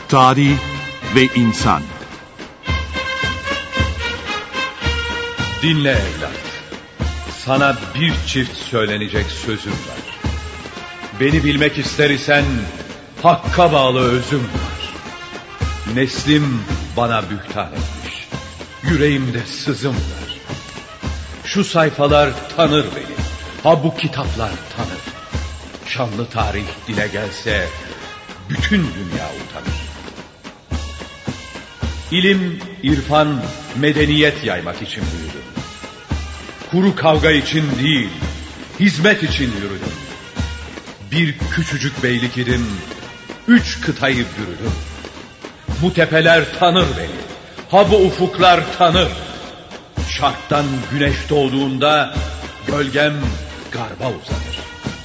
Tarih ve insan. Dinle evlat. Sana bir çift söylenecek sözüm var. Beni bilmek ister isen hakka bağlı özüm var. Neslim bana bühtan etmiş. Yüreğimde sızım var. Şu sayfalar tanır beni. Ha bu kitaplar tanır. Şanlı tarih dile gelse bütün dünya utanır. İlim, irfan, medeniyet yaymak için büyüdüm. Kuru kavga için değil, hizmet için yürüdüm. Bir küçücük beylik idim, 3 kıtayı bürüdüm. Bu tepeler tanır beni, ha bu ufuklar tanır. Şarktan güneş doğduğunda gölgem garba uzanır.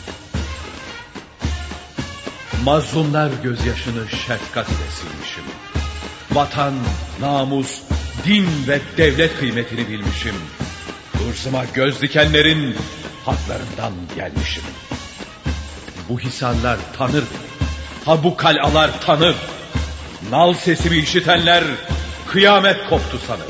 Mazlumlar gözyaşını şefkat ile silmişim. Vatan, namus, din ve devlet kıymetini bilmişim. Hırsıma göz dikenlerin haklarından gelmişim. Bu hisarlar tanır beni, ha bu kalalar tanır. Nal sesimi işitenler kıyamet koptu sanır.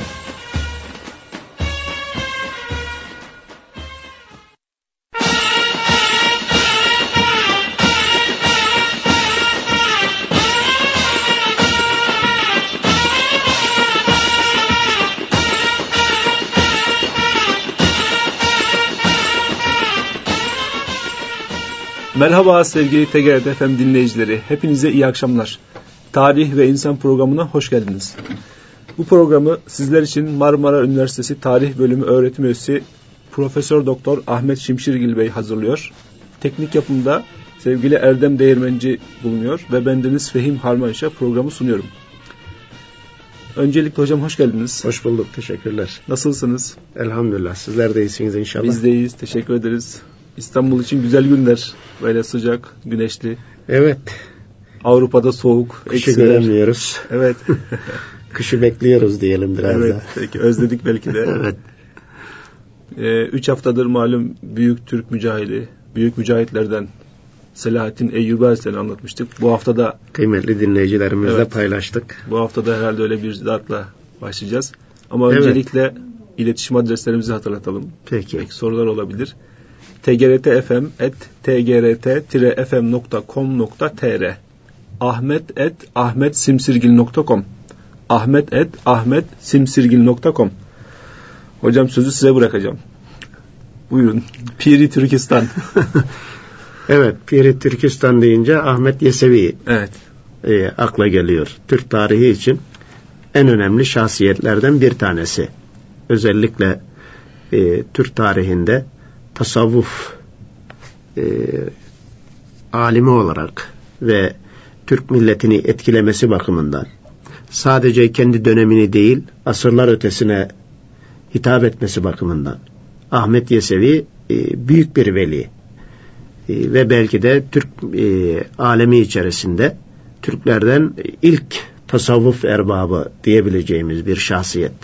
Merhaba sevgili TGRT FM dinleyicileri. Hepinize iyi akşamlar. Tarih ve İnsan programına hoş geldiniz. Bu programı sizler için Marmara Üniversitesi Tarih Bölümü öğretim üyesi Profesör Doktor Ahmet Şimşirgil Bey hazırlıyor. Teknik yapımda sevgili Erdem Değirmenci bulunuyor ve bendeniz Fehim Harmanşah programı sunuyorum. Öncelikle hocam hoş geldiniz. Hoş bulduk, teşekkürler. Nasılsınız? Elhamdülillah, sizler de iyisiniz inşallah. Biz de iyiyiz, teşekkür ederiz. İstanbul için güzel günler. Böyle sıcak, güneşli. Evet. Avrupa'da soğuk. Kışı göremiyoruz. Evet. Kışı bekliyoruz diyelim biraz evet, da. Peki, özledik belki de. Evet. 3 haftadır malum büyük Türk mücahidi, büyük mücahitlerden Selahattin Eyyubi Aleyhisselam'ı anlatmıştık. Bu hafta da kıymetli dinleyicilerimizle paylaştık. Bu hafta da herhalde öyle bir zatla başlayacağız. Ama öncelikle iletişim adreslerimizi hatırlatalım. Peki. Belki sorular olabilir. tgrtfm@tgrtfm.com.tr ahmet@ahmetsimsirgil.com ahmet@ahmetsimsirgil.com. Hocam sözü size bırakacağım. Buyurun. Piri Türkistan. Evet, Piri Türkistan deyince Ahmet Yesevi akla geliyor. Türk tarihi için en önemli şahsiyetlerden bir tanesi. Özellikle Türk tarihinde tasavvuf alimi olarak ve Türk milletini etkilemesi bakımından sadece kendi dönemini değil asırlar ötesine hitap etmesi bakımından Ahmet Yesevi büyük bir veli ve belki de Türk alemi içerisinde Türklerden ilk tasavvuf erbabı diyebileceğimiz bir şahsiyet.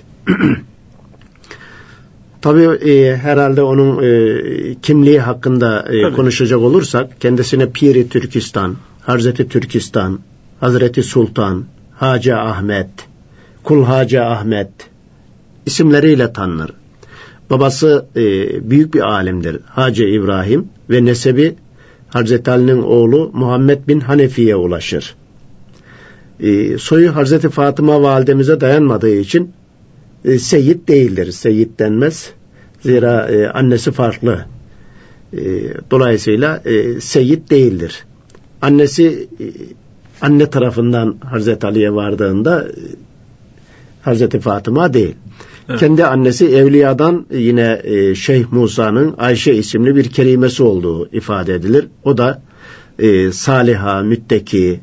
Tabii herhalde onun kimliği hakkında konuşacak olursak kendisine Piri Türkistan, Hazreti Türkistan, Hazreti Sultan, Hacı Ahmet, Kul Hacı Ahmet isimleriyle tanınır. Babası büyük bir alimdir, Hacı İbrahim ve nesebi Hazreti Ali'nin oğlu Muhammed bin Hanefi'ye ulaşır. Soyu Hazreti Fatıma validemize dayanmadığı için Seyyid değildir. Seyyid denmez. Zira annesi farklı. Dolayısıyla Seyyid değildir. Annesi anne tarafından Hazreti Ali'ye vardığında Hazreti Fatıma değil. Evet. Kendi annesi Evliya'dan yine Şeyh Musa'nın Ayşe isimli bir kelimesi olduğu ifade edilir. O da saliha, mütteki,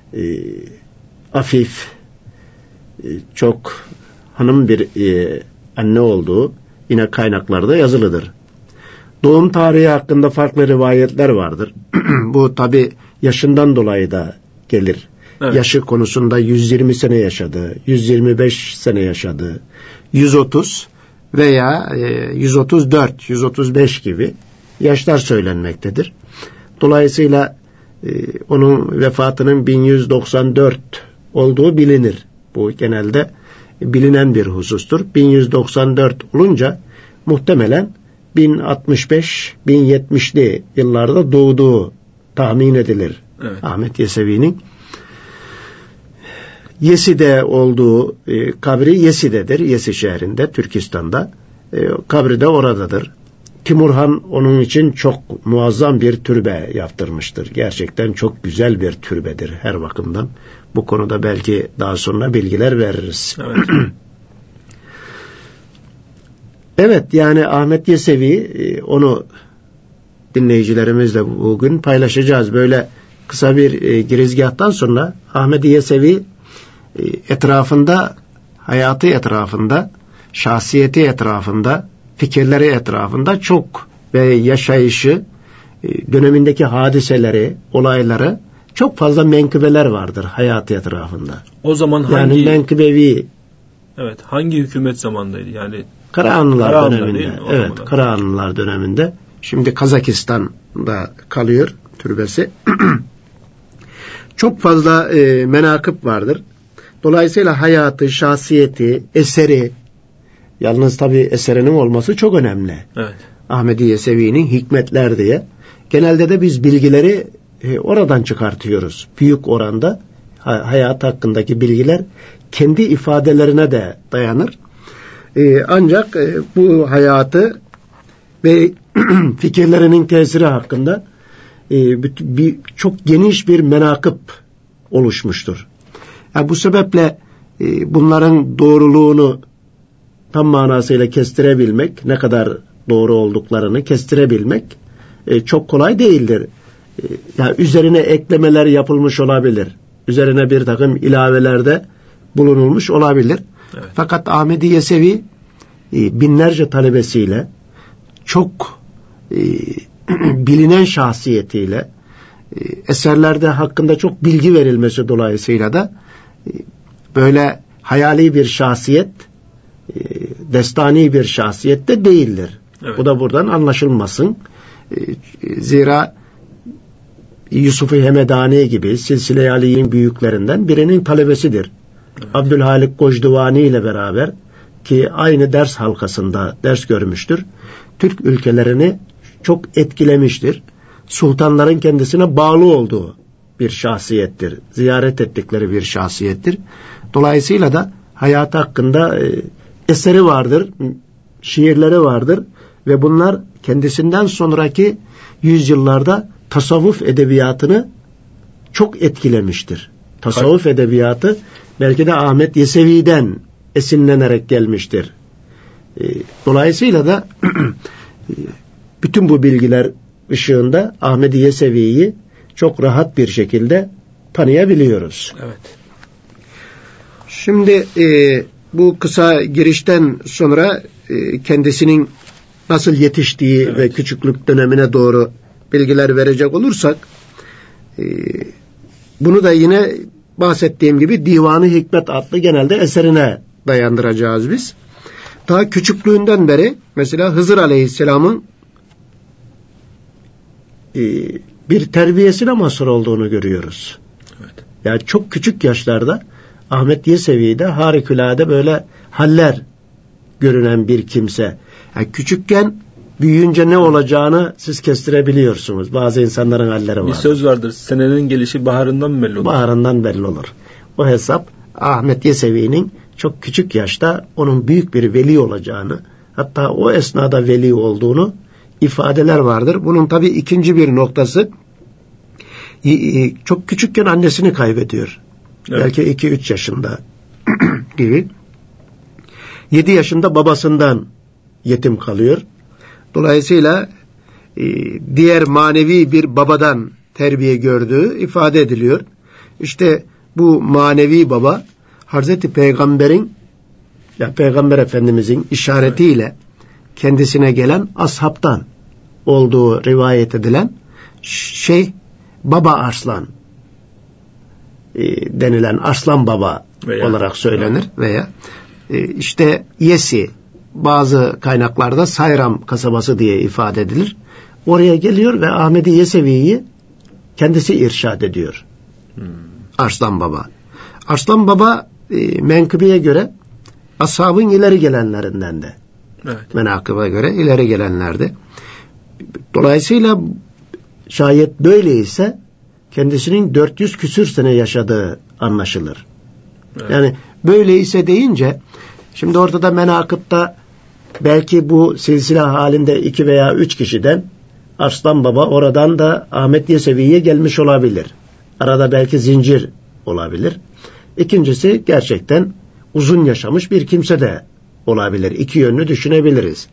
afif, çok hanım bir anne olduğu yine kaynaklarda yazılıdır. Doğum tarihi hakkında farklı rivayetler vardır. Bu tabi yaşından dolayı da gelir. Evet. Yaşı konusunda 120 sene yaşadı, 125 sene yaşadı, 130 veya 134, 135 gibi yaşlar söylenmektedir. Dolayısıyla onun vefatının 1194 olduğu bilinir. Bu genelde bilinen bir husustur. 1194 olunca muhtemelen 1065-1070'li yıllarda doğduğu tahmin edilir. Evet. Ahmet Yesevi'nin Yesi'de olduğu kabri Yesi'dedir. Yesi şehrinde, Türkistan'da. Kabri de oradadır. Timurhan onun için çok muazzam bir türbe yaptırmıştır. Gerçekten çok güzel bir türbedir her bakımdan. Bu konuda belki daha sonra bilgiler veririz. Evet. Evet, yani Ahmet Yesevi, onu dinleyicilerimizle bugün paylaşacağız. Böyle kısa bir girizgahtan sonra Ahmet Yesevi etrafında, hayatı etrafında, şahsiyeti etrafında, fikirleri etrafında çok ve yaşayışı, dönemindeki hadiseleri, olayları çok fazla menkıbeler vardır hayatı etrafında. O zaman yani menkıbevi. Evet, hangi hükümet zamanındaydı? Yani Karahanlılar döneminde. Evet, Karahanlılar döneminde. Şimdi Kazakistan'da kalıyor türbesi. Çok fazla menakıb vardır. Dolayısıyla hayatı, şahsiyeti, eseri, yalnız tabii eserinin olması çok önemli. Evet. Ahmet Yesevi'nin Hikmetler diye. Genelde de biz bilgileri oradan çıkartıyoruz. Büyük oranda hayat hakkındaki bilgiler kendi ifadelerine de dayanır. Ancak bu hayatı ve fikirlerinin tesiri hakkında çok geniş bir menakıb oluşmuştur. Yani bu sebeple bunların doğruluğunu tam manasıyla kestirebilmek, ne kadar doğru olduklarını kestirebilmek çok kolay değildir. Yani üzerine eklemeler yapılmış olabilir. Üzerine bir takım ilavelerde bulunulmuş olabilir. Evet. Fakat Ahmet Yesevi binlerce talebesiyle, çok bilinen şahsiyetiyle, eserlerde hakkında çok bilgi verilmesi dolayısıyla da böyle hayali bir şahsiyet, destani bir şahsiyet de değildir. Evet. Bu da buradan anlaşılmasın. Zira Yusuf-u Hemedani gibi Silsile-i Ali'nin büyüklerinden birinin talebesidir. Evet. Abdülhalik Gocduvani ile beraber, ki aynı ders halkasında ders görmüştür, Türk ülkelerini çok etkilemiştir. Sultanların kendisine bağlı olduğu bir şahsiyettir. Ziyaret ettikleri bir şahsiyettir. Dolayısıyla da hayatı hakkında eseri vardır, şiirleri vardır ve bunlar kendisinden sonraki yüzyıllarda tasavvuf edebiyatını çok etkilemiştir. Tasavvuf edebiyatı belki de Ahmet Yesevi'den esinlenerek gelmiştir. Dolayısıyla da bütün bu bilgiler ışığında Ahmet Yesevi'yi çok rahat bir şekilde tanıyabiliyoruz. Evet. Şimdi bu kısa girişten sonra kendisinin nasıl yetiştiği, evet, ve küçüklük dönemine doğru bilgiler verecek olursak, bunu da yine bahsettiğim gibi Divan-ı Hikmet adlı genelde eserine dayandıracağız biz. Daha küçüklüğünden beri mesela Hızır Aleyhisselam'ın bir terbiyesine mazhar olduğunu görüyoruz. Evet. Yani çok küçük yaşlarda Ahmet Yesevi'de harikulade böyle haller görünen bir kimse. Yani küçükken büyüyünce ne olacağını siz kestirebiliyorsunuz. Bazı insanların halleri var. Bir söz vardır. Senenin gelişi baharından belli olur. Baharından belli olur. O hesap Ahmet Yesevi'nin çok küçük yaşta onun büyük bir veli olacağını, hatta o esnada veli olduğunu ifadeler vardır. Bunun tabii ikinci bir noktası, çok küçükken annesini kaybediyor. Evet. Belki 2-3 yaşında gibi. 7 yaşında babasından yetim kalıyor. Dolayısıyla diğer manevi bir babadan terbiye gördüğü ifade ediliyor. İşte bu manevi baba Hazreti Peygamber'in, ya Peygamber Efendimizin işaretiyle kendisine gelen ashabtan olduğu rivayet edilen Baba Arslan denilen Arslan Baba olarak söylenir veya işte Yesi, bazı kaynaklarda Sayram kasabası diye ifade edilir. Oraya geliyor ve Ahmet Yesevi'yi kendisi irşad ediyor. Arslan Baba. Arslan Baba menkıbeye göre ashabın ileri gelenlerinden de. Evet. Menakıba göre ileri gelenlerdi. Dolayısıyla şayet böyleyse kendisinin 400 küsür sene yaşadığı anlaşılır. Evet. Yani böyleyse deyince şimdi ortada menakıpta belki bu silsile halinde 2 veya 3 kişiden Arslan Baba oradan da Ahmet Yesevi'ye gelmiş olabilir. Arada belki zincir olabilir. İkincisi gerçekten uzun yaşamış bir kimse de olabilir. İki yönlü düşünebiliriz.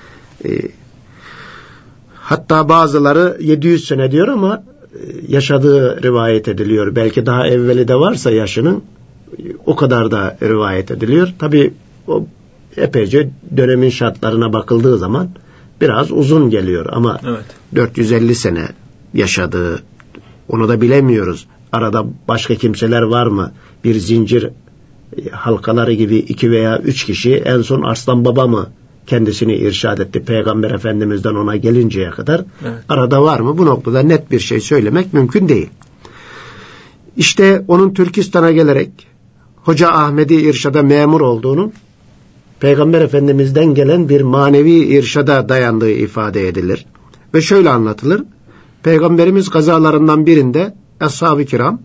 Hatta bazıları 700 sene diyor ama yaşadığı rivayet ediliyor. Belki daha evveli de varsa yaşının o kadar da rivayet ediliyor. Tabii o epeyce dönemin şartlarına bakıldığı zaman biraz uzun geliyor ama evet. 450 sene yaşadığı, onu da bilemiyoruz. Arada başka kimseler var mı? Bir zincir halkaları gibi 2 veya 3 kişi, en son Arslan Baba mı kendisini irşad etti Peygamber Efendimiz'den ona gelinceye kadar? Evet. Arada var mı? Bu noktada net bir şey söylemek mümkün değil. İşte onun Türkistan'a gelerek Hoca Ahmedi irşada memur olduğunu, Peygamber Efendimiz'den gelen bir manevi irşada dayandığı ifade edilir. Ve şöyle anlatılır. Peygamberimiz gazalarından birinde Ashab-ı Kiram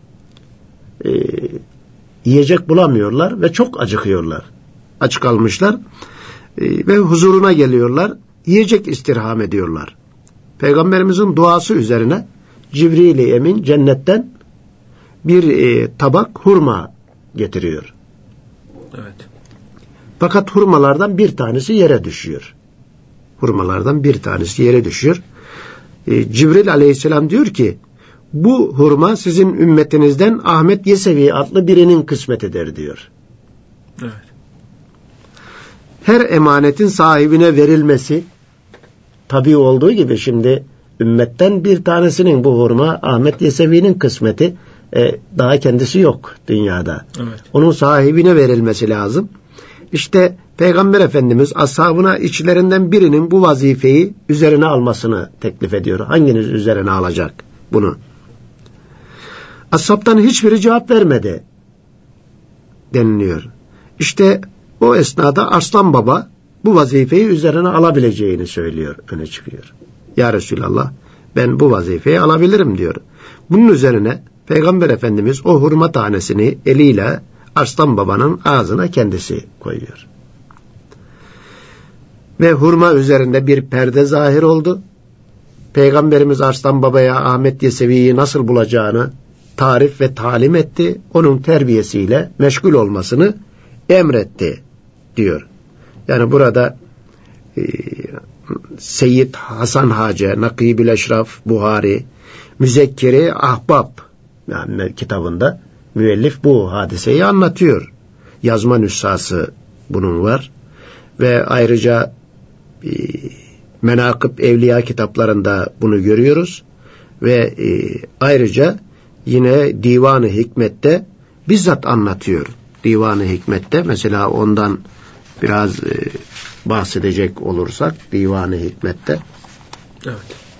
yiyecek bulamıyorlar ve çok acıkıyorlar. Aç kalmışlar ve huzuruna geliyorlar. Yiyecek istirham ediyorlar. Peygamberimizin duası üzerine Cibril-i Emin cennetten bir tabak hurma getiriyor. Evet. Fakat hurmalardan bir tanesi yere düşüyor. Hurmalardan bir tanesi yere düşüyor. Cibril aleyhisselam diyor ki, bu hurma sizin ümmetinizden Ahmet Yesevi adlı birinin kısmetidir diyor. Evet. Her emanetin sahibine verilmesi tabii olduğu gibi şimdi ümmetten bir tanesinin bu hurma Ahmet Yesevi'nin kısmeti, daha kendisi yok dünyada. Evet. Onun sahibine verilmesi lazım. İşte Peygamber Efendimiz ashabına içlerinden birinin bu vazifeyi üzerine almasını teklif ediyor. Hanginiz üzerine alacak bunu? Ashabtan hiçbiri cevap vermedi deniliyor. İşte o esnada Arslan Baba bu vazifeyi üzerine alabileceğini söylüyor, öne çıkıyor. Ya Resulallah, ben bu vazifeyi alabilirim diyor. Bunun üzerine Peygamber Efendimiz o hurma tanesini eliyle Arslan Baba'nın ağzına kendisi koyuyor. Ve hurma üzerinde bir perde zahir oldu. Peygamberimiz Arslan Baba'ya Ahmet Yesevi'yi nasıl bulacağını tarif ve talim etti. Onun terbiyesiyle meşgul olmasını emretti diyor. Yani burada Seyyid Hasan Hace, Nakib-ül Eşraf Buhari, Müzekkeri Ahbab yani kitabında müellif bu hadiseyi anlatıyor. Yazma nüshası bunun var. Ve ayrıca Menakıb Evliya kitaplarında bunu görüyoruz. Ve ayrıca yine Divan-ı Hikmet'te bizzat anlatıyor. Divan-ı Hikmet'te mesela ondan biraz bahsedecek olursak Divan-ı Hikmet'te. Evet.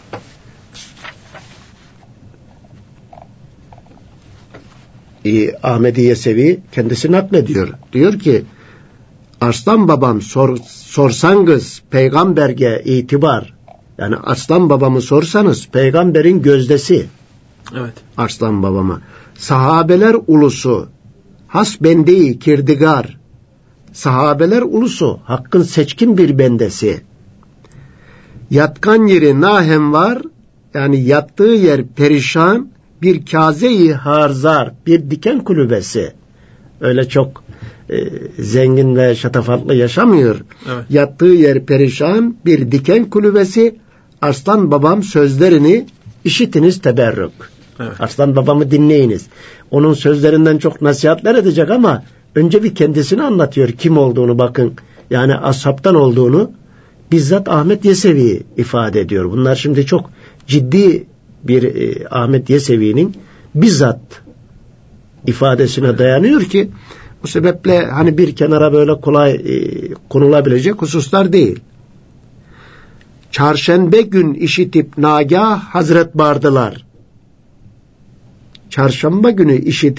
Ahmedi Yesevi kendisi naklediyor. Diyor ki Arslan Babam sorsanız peygamberge itibar, yani Arslan Babamı sorsanız peygamberin gözdesi. Evet. Arslan Babamı. Sahabeler ulusu has bende-i kirdigar. Sahabeler ulusu hakkın seçkin bir bendesi. Yatkan yeri nahem var, yani yattığı yer perişan, bir kaze-i harzar, bir diken kulübesi. Öyle çok zengin ve şatafatlı yaşamıyor. Evet. Yattığı yer perişan, bir diken kulübesi. Arslan Babam sözlerini işitiniz teberrük. Evet. Arslan Babamı dinleyiniz. Onun sözlerinden çok nasihatler edecek ama önce bir kendisini anlatıyor. Kim olduğunu bakın. Yani ashabtan olduğunu bizzat Ahmet Yesevi ifade ediyor. Bunlar şimdi çok ciddi bir Ahmet Yesevi'nin bizzat ifadesine dayanıyor ki bu sebeple hani bir kenara böyle kolay konulabilecek hususlar değil. Çarşembe gün işitip nagah Hazret bardılar. Çarşamba günü işitip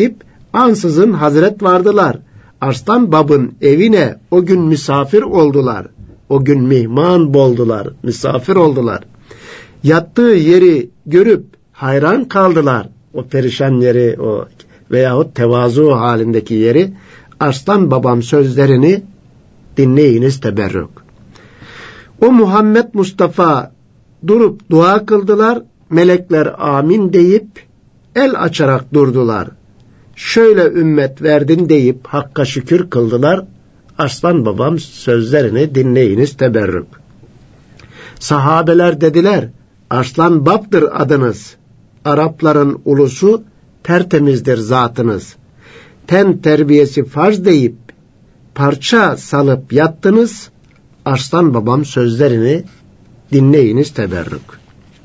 Ansızın Hazret vardılar. Arslan babın evine o gün misafir oldular. O gün mihman boldular, misafir oldular. Yattığı yeri görüp hayran kaldılar. O perişan yeri, o veyahut tevazu halindeki yeri. Arslan babam sözlerini dinleyiniz teberrük. O Muhammed Mustafa durup dua kıldılar. Melekler amin deyip el açarak durdular. Şöyle ümmet verdin deyip Hakk'a şükür kıldılar. Arslan babam sözlerini dinleyiniz teberrük. Sahabeler dediler, Arslan babdır adınız. Arapların ulusu tertemizdir zatınız. Ten terbiyesi farz deyip parça salıp yattınız. Arslan babam sözlerini dinleyiniz teberrük.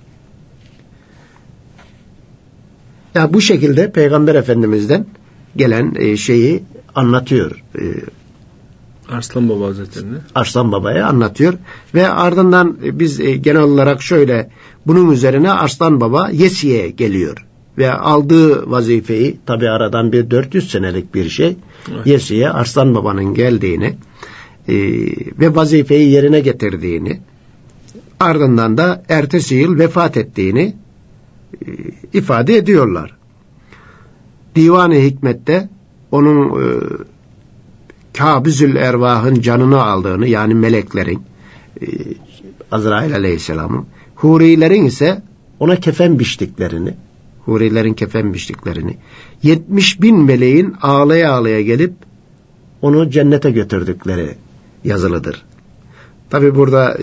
Ya bu şekilde Peygamber Efendimiz'den gelen şeyi anlatıyor. Arslan Baba Hazretleri'ne. Arslan Baba'ya anlatıyor ve ardından biz genel olarak şöyle bunun üzerine Arslan Baba Yesi'ye geliyor ve aldığı vazifeyi, tabi aradan bir 400 senelik bir şey, evet. Yesi'ye Arslan Baba'nın geldiğini ve vazifeyi yerine getirdiğini, ardından da ertesi yıl vefat ettiğini ifade ediyorlar. Divan-ı Hikmet'te onun Kâbizül Ervah'ın canını aldığını, yani meleklerin, Azrail Aleyhisselam'ın, hurilerin ise ona kefen biçtiklerini, hurilerin kefen biçtiklerini, 70.000 meleğin ağlaya ağlaya gelip onu cennete götürdükleri yazılıdır. Tabi burada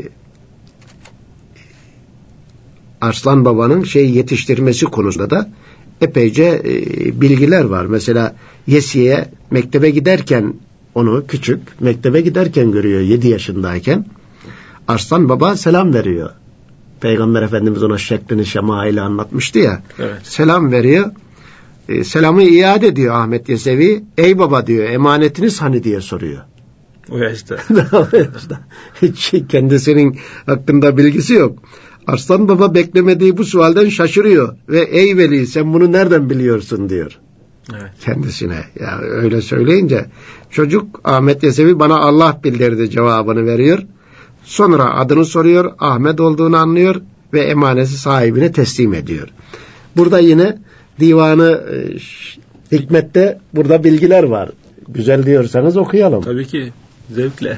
Arslan Baba'nın yetiştirmesi konusunda da epeyce bilgiler var. Mesela Yesi'ye mektebe giderken, onu küçük mektebe giderken görüyor 7 yaşındayken. Arslan Baba selam veriyor. Peygamber Efendimiz ona şeklini şemaili anlatmıştı ya. Evet. Selam veriyor. Selamı iade ediyor Ahmet Yesevi. Ey baba diyor, emanetiniz hani diye soruyor. O yaşta. Hiç kendisinin hakkında bilgisi yok. Arslan Baba beklemediği bu sualden şaşırıyor ve ey veli sen bunu nereden biliyorsun diyor. Evet. Kendisine. Ya öyle söyleyince çocuk Ahmet Yesevi bana Allah bildirdi cevabını veriyor. Sonra adını soruyor, Ahmet olduğunu anlıyor ve emaneti sahibine teslim ediyor. Burada yine Divanı Hikmet'te burada bilgiler var. Güzel diyorsanız okuyalım. Tabii ki, zevkle.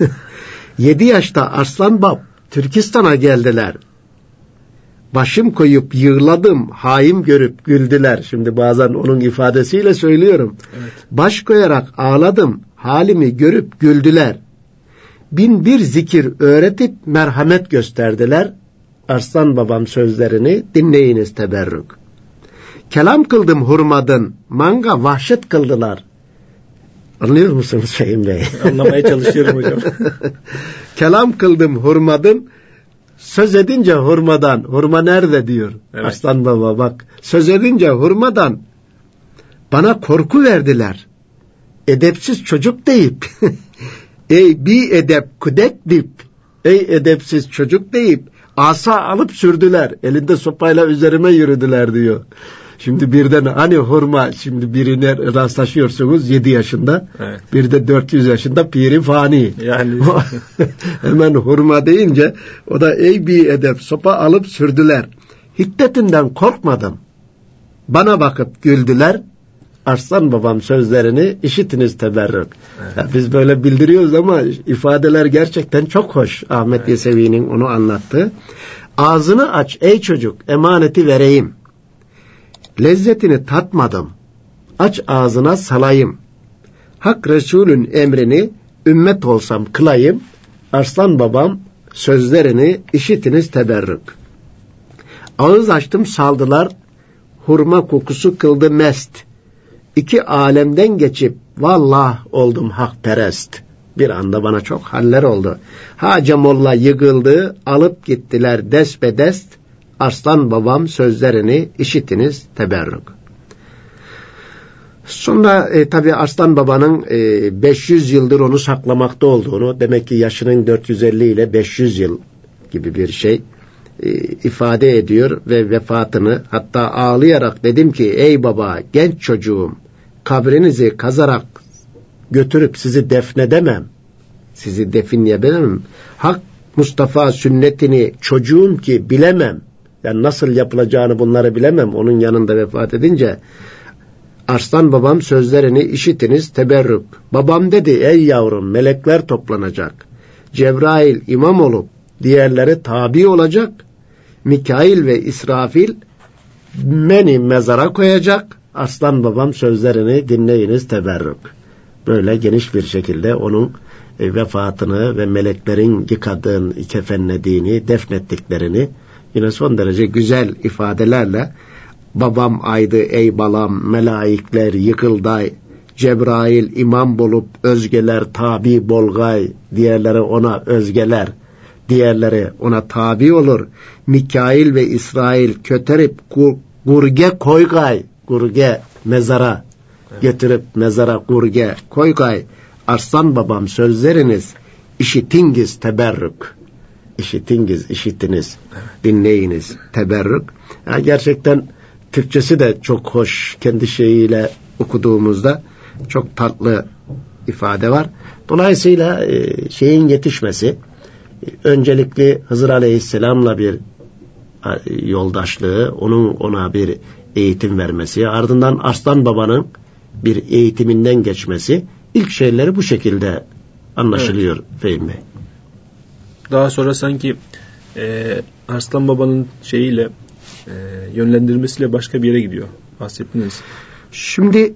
7 yaşta Arslan Bab Türkistan'a geldiler. Başım koyup yığladım, haim görüp güldüler. Şimdi bazen onun ifadesiyle söylüyorum. Evet. Baş koyarak ağladım, halimi görüp güldüler. 1001 zikir öğretip merhamet gösterdiler. Arslan babam sözlerini dinleyiniz teberrük. Kelam kıldım hurmadın, manga vahşet kıldılar. Anlıyor musunuz Fehim Bey? Anlamaya çalışıyorum hocam. Kelam kıldım hurmadın, söz edince hurmadan, hurma nerede diyor. Evet. Arslan Baba bak, söz edince hurmadan bana korku verdiler. Edepsiz çocuk deyip, ey bi edep kudek deyip, ey edepsiz çocuk deyip, asa alıp sürdüler. Elinde sopayla üzerime yürüdüler diyor. Şimdi birden hani hurma, şimdi birine rastlaşıyorsunuz 7 yaşında, evet. Bir de 400 yaşında piri fani. Yani hemen hurma deyince o da ey bir edep sopa alıp sürdüler. Hiddetinden korkmadım. Bana bakıp güldüler. Arslan babam sözlerini işitiniz teberrük. Evet. Ya biz böyle bildiriyoruz ama ifadeler gerçekten çok hoş. Ahmet Yesevi'nin onu anlattığı. Ağzını aç ey çocuk, emaneti vereyim. Lezzetini tatmadım. Aç ağzına salayım. Hak Resulün emrini ümmet olsam kılayım. Arslan babam sözlerini işitiniz teberrük. Ağız açtım saldılar. Hurma kokusu kıldı mest. 2 alemden geçip vallah oldum hakperest. Bir anda bana çok haller oldu. Hacı Molla yıkıldı, alıp gittiler desbedest. Arslan babam sözlerini işitiniz teberrük. Sonra tabi Arslan babanın 500 yıldır onu saklamakta olduğunu, demek ki yaşının 450 ile 500 yıl gibi bir şey ifade ediyor ve vefatını, hatta ağlayarak dedim ki ey baba genç çocuğum kabrinizi kazarak götürüp sizi defnedemem. Sizi defnedemem. Hak Mustafa sünnetini çocuğum ki bilemem. Yani nasıl yapılacağını bunları bilemem. Onun yanında vefat edince Arslan babam sözlerini işitiniz teberrük. Babam dedi ey yavrum melekler toplanacak. Cebrail imam olup diğerleri tabi olacak. Mikail ve İsrafil beni mezara koyacak. Arslan babam sözlerini dinleyiniz teberrük. Böyle geniş bir şekilde onun vefatını ve meleklerin yıkadığını, kefenlediğini, defnettiklerini yine son derece güzel ifadelerle babam aydı ey balam, melaikler yıkılday, Cebrail imam bulup özgeler tabi bolgay, diğerleri ona özgeler, diğerleri ona tabi olur. Mikail ve İsrail köterip gurge koygay, gurge mezara götürüp mezara gurge koygay. Arslan babam sözleriniz işitingiz teberrük. İşitingiz, işitiniz, dinleyiniz teberrük. Yani gerçekten Türkçesi de çok hoş. Kendi şeyiyle okuduğumuzda çok tatlı ifade var. Dolayısıyla şeyin yetişmesi, öncelikli Hızır Aleyhisselam'la bir yoldaşlığı, onun ona bir eğitim vermesi, ardından Arslan babanın bir eğitiminden geçmesi, ilk şeyleri bu şekilde anlaşılıyor Fehim Bey. Daha sonra sanki Arslan babanın şeyiyle yönlendirmesiyle başka bir yere gidiyor. Bahsettiniz. Şimdi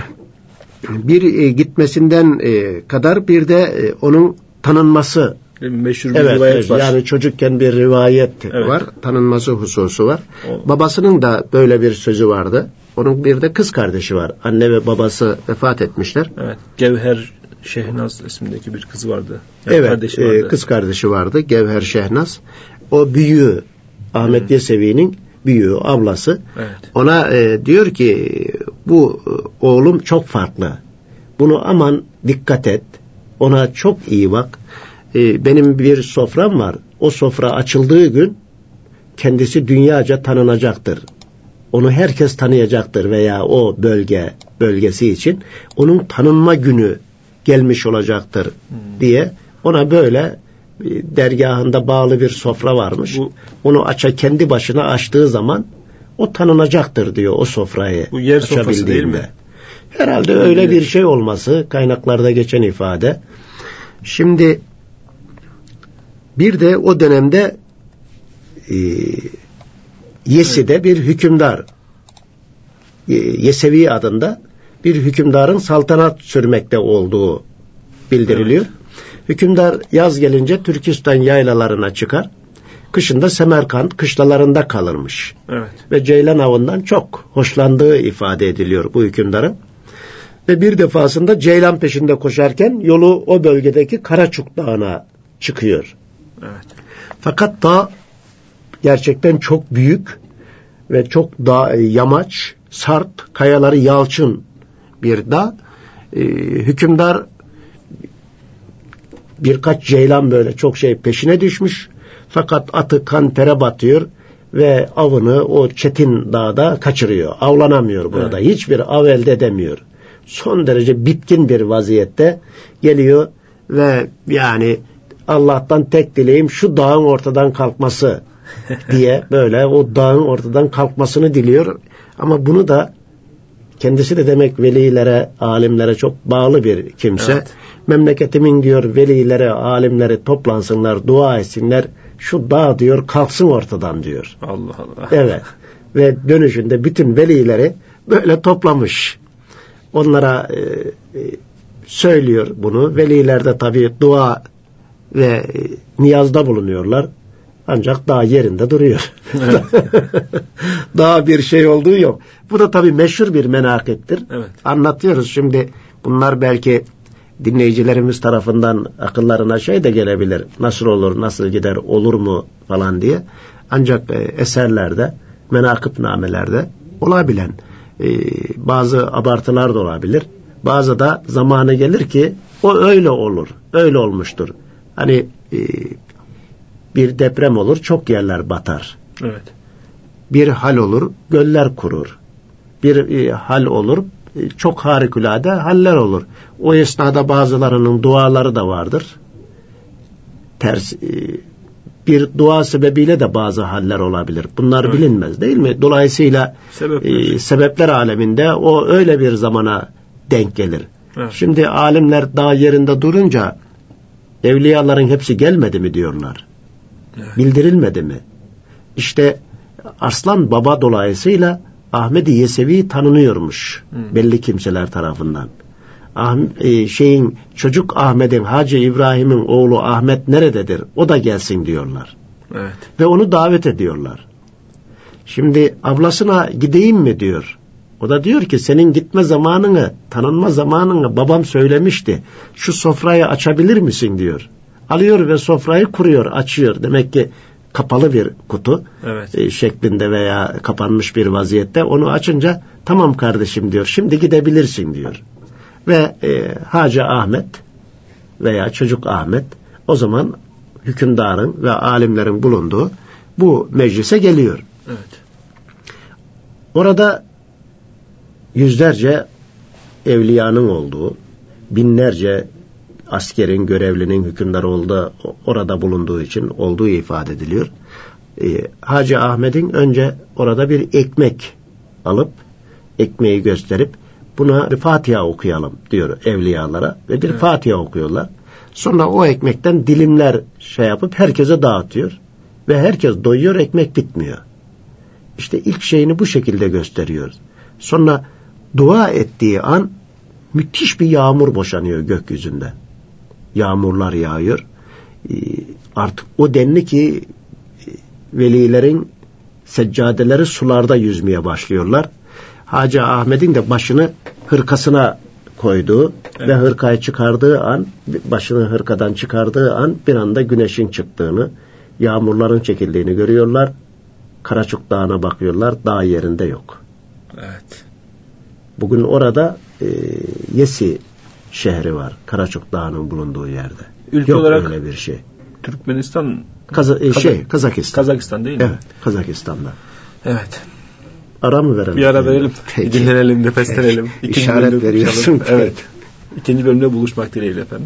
bir gitmesinden kadar bir de onun tanınması. Meşhur bir rivayet var. Yani çocukken bir rivayet var. Tanınması hususu var. Babasının da böyle bir sözü vardı. Onun bir de kız kardeşi var. Anne ve babası vefat etmişler. Evet. Gevher Şehnaz ismindeki bir kız vardı. Yani evet. Kız kardeşi vardı. Gevher Şehnaz. O büyüğü Ahmet Yesevi'nin büyüğü, ablası. Evet. Ona diyor ki bu oğlum çok farklı. Bunu aman dikkat et. Ona çok iyi bak. Benim bir sofram var. O sofra açıldığı gün kendisi dünyaca tanınacaktır. Onu herkes tanıyacaktır veya o bölgesi için onun tanınma günü gelmiş olacaktır diye ona böyle dergahında bağlı bir sofra varmış. Onu kendi başına açtığı zaman o tanınacaktır diyor o sofrayı. Bu yer sofrası değil mi? Herhalde öyle bir şey olması kaynaklarda geçen ifade. Şimdi bir de o dönemde Yesi'de bir hükümdar, Yesevi adında bir hükümdarın saltanat sürmekte olduğu bildiriliyor. Evet. Hükümdar yaz gelince Türkistan yaylalarına çıkar. Kışında Semerkant kışlalarında kalırmış. Evet. Ve ceylan avından çok hoşlandığı ifade ediliyor bu hükümdarın. Ve bir defasında ceylan peşinde koşarken yolu o bölgedeki Karaçuk Dağı'na çıkıyor. Evet. Fakat dağ gerçekten çok büyük ve çok yamaç, sarp, kayaları yalçın bir dağ. Hükümdar birkaç ceylan böyle çok peşine düşmüş. Fakat atı kan tere batıyor ve avını o çetin dağda kaçırıyor. Avlanamıyor burada. Evet. Hiçbir av elde edemiyor. Son derece bitkin bir vaziyette geliyor ve yani Allah'tan tek dileğim şu dağın ortadan kalkması diye böyle o dağın ortadan kalkmasını diliyor. Ama bunu da kendisi de demek velilere, alimlere çok bağlı bir kimse. Evet. Memleketimin diyor velilere, alimleri toplansınlar, dua etsinler. Şu dağ diyor kalksın ortadan diyor. Allah Allah. Evet. Ve dönüşünde bütün velileri böyle toplamış. Onlara söylüyor bunu. Veliler de tabii dua ve niyazda bulunuyorlar. Ancak dağ yerinde duruyor. Evet. Daha bir şey olduğu yok. Bu da tabii meşhur bir menakiptir. Evet. Anlatıyoruz şimdi. Bunlar belki dinleyicilerimiz tarafından akıllarına de gelebilir. Nasıl olur, nasıl gider, olur mu falan diye. Ancak eserlerde, menakıpnamelerde olabilen bazı abartılar da olabilir. Bazı da zamanı gelir ki o öyle olur. Öyle olmuştur. Hani bir deprem olur, çok yerler batar. Evet. Bir hal olur, göller kurur. Bir hal olur, çok harikulade haller olur. O esnada bazılarının duaları da vardır. Bir dua sebebiyle de bazı haller olabilir. Bunlar bilinmez değil mi? Dolayısıyla sebepler aleminde o öyle bir zamana denk gelir. Evet. Şimdi alimler dağ yerinde durunca evliyaların hepsi gelmedi mi diyorlar. Evet. Bildirilmedi mi? İşte Arslan Baba dolayısıyla Ahmed-i Yesevi tanınıyormuş belli kimseler tarafından. Çocuk Ahmet'in, Hacı İbrahim'in oğlu Ahmet nerededir? O da gelsin diyorlar. Evet. Ve onu davet ediyorlar. Şimdi ablasına gideyim mi diyor. O da diyor ki senin gitme zamanını, tanınma zamanını babam söylemişti. Şu sofrayı açabilir misin diyor. Alıyor ve sofrayı kuruyor, açıyor. Demek ki kapalı bir kutu şeklinde veya kapanmış bir vaziyette. Onu açınca tamam kardeşim diyor. Şimdi gidebilirsin diyor. Ve Hacı Ahmet veya çocuk Ahmet o zaman hükümdarın ve alimlerin bulunduğu bu meclise geliyor. Evet. Orada yüzlerce evliyanın olduğu, binlerce askerin, görevlinin, hükümdar orada bulunduğu için olduğu ifade ediliyor. Hacı Ahmet'in önce orada bir ekmek alıp, ekmeği gösterip buna Fatiha okuyalım diyor evliyalara ve bir Fatiha okuyorlar. Sonra o ekmekten dilimler yapıp herkese dağıtıyor ve herkes doyuyor, ekmek bitmiyor. İşte ilk şeyini bu şekilde gösteriyor. Sonra dua ettiği an müthiş bir yağmur boşanıyor gökyüzünde. Yağmurlar yağıyor. Artık o denli ki velilerin seccadeleri sularda yüzmeye başlıyorlar. Hacı Ahmet'in de başını hırkasına koyduğu ve hırkayı çıkardığı an, başını hırkadan çıkardığı an bir anda güneşin çıktığını, yağmurların çekildiğini görüyorlar. Karaçuk Dağı'na bakıyorlar, dağ yerinde yok. Evet. Bugün orada Yesi şehri var, Karaçuk Dağı'nın bulunduğu yerde. Ülke yok olarak öyle bir şey. Türkmenistan, Kazakistan. Kazakistan değil mi? Evet, Kazakistan'da. Evet. Ara mı verelim? Bir ara verelim. Dinlenelim, nefeslenelim. İşaret veriyorsun. Evet. İkinci bölümde buluşmak dileğiyle efendim.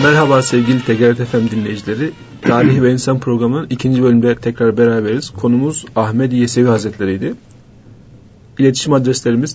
Merhaba sevgili TGRT FM dinleyicileri. Tarih ve İnsan programının 2. bölümde tekrar beraberiz. Konumuz Ahmedi Yesevi Hazretleri'ydi. İletişim adreslerimiz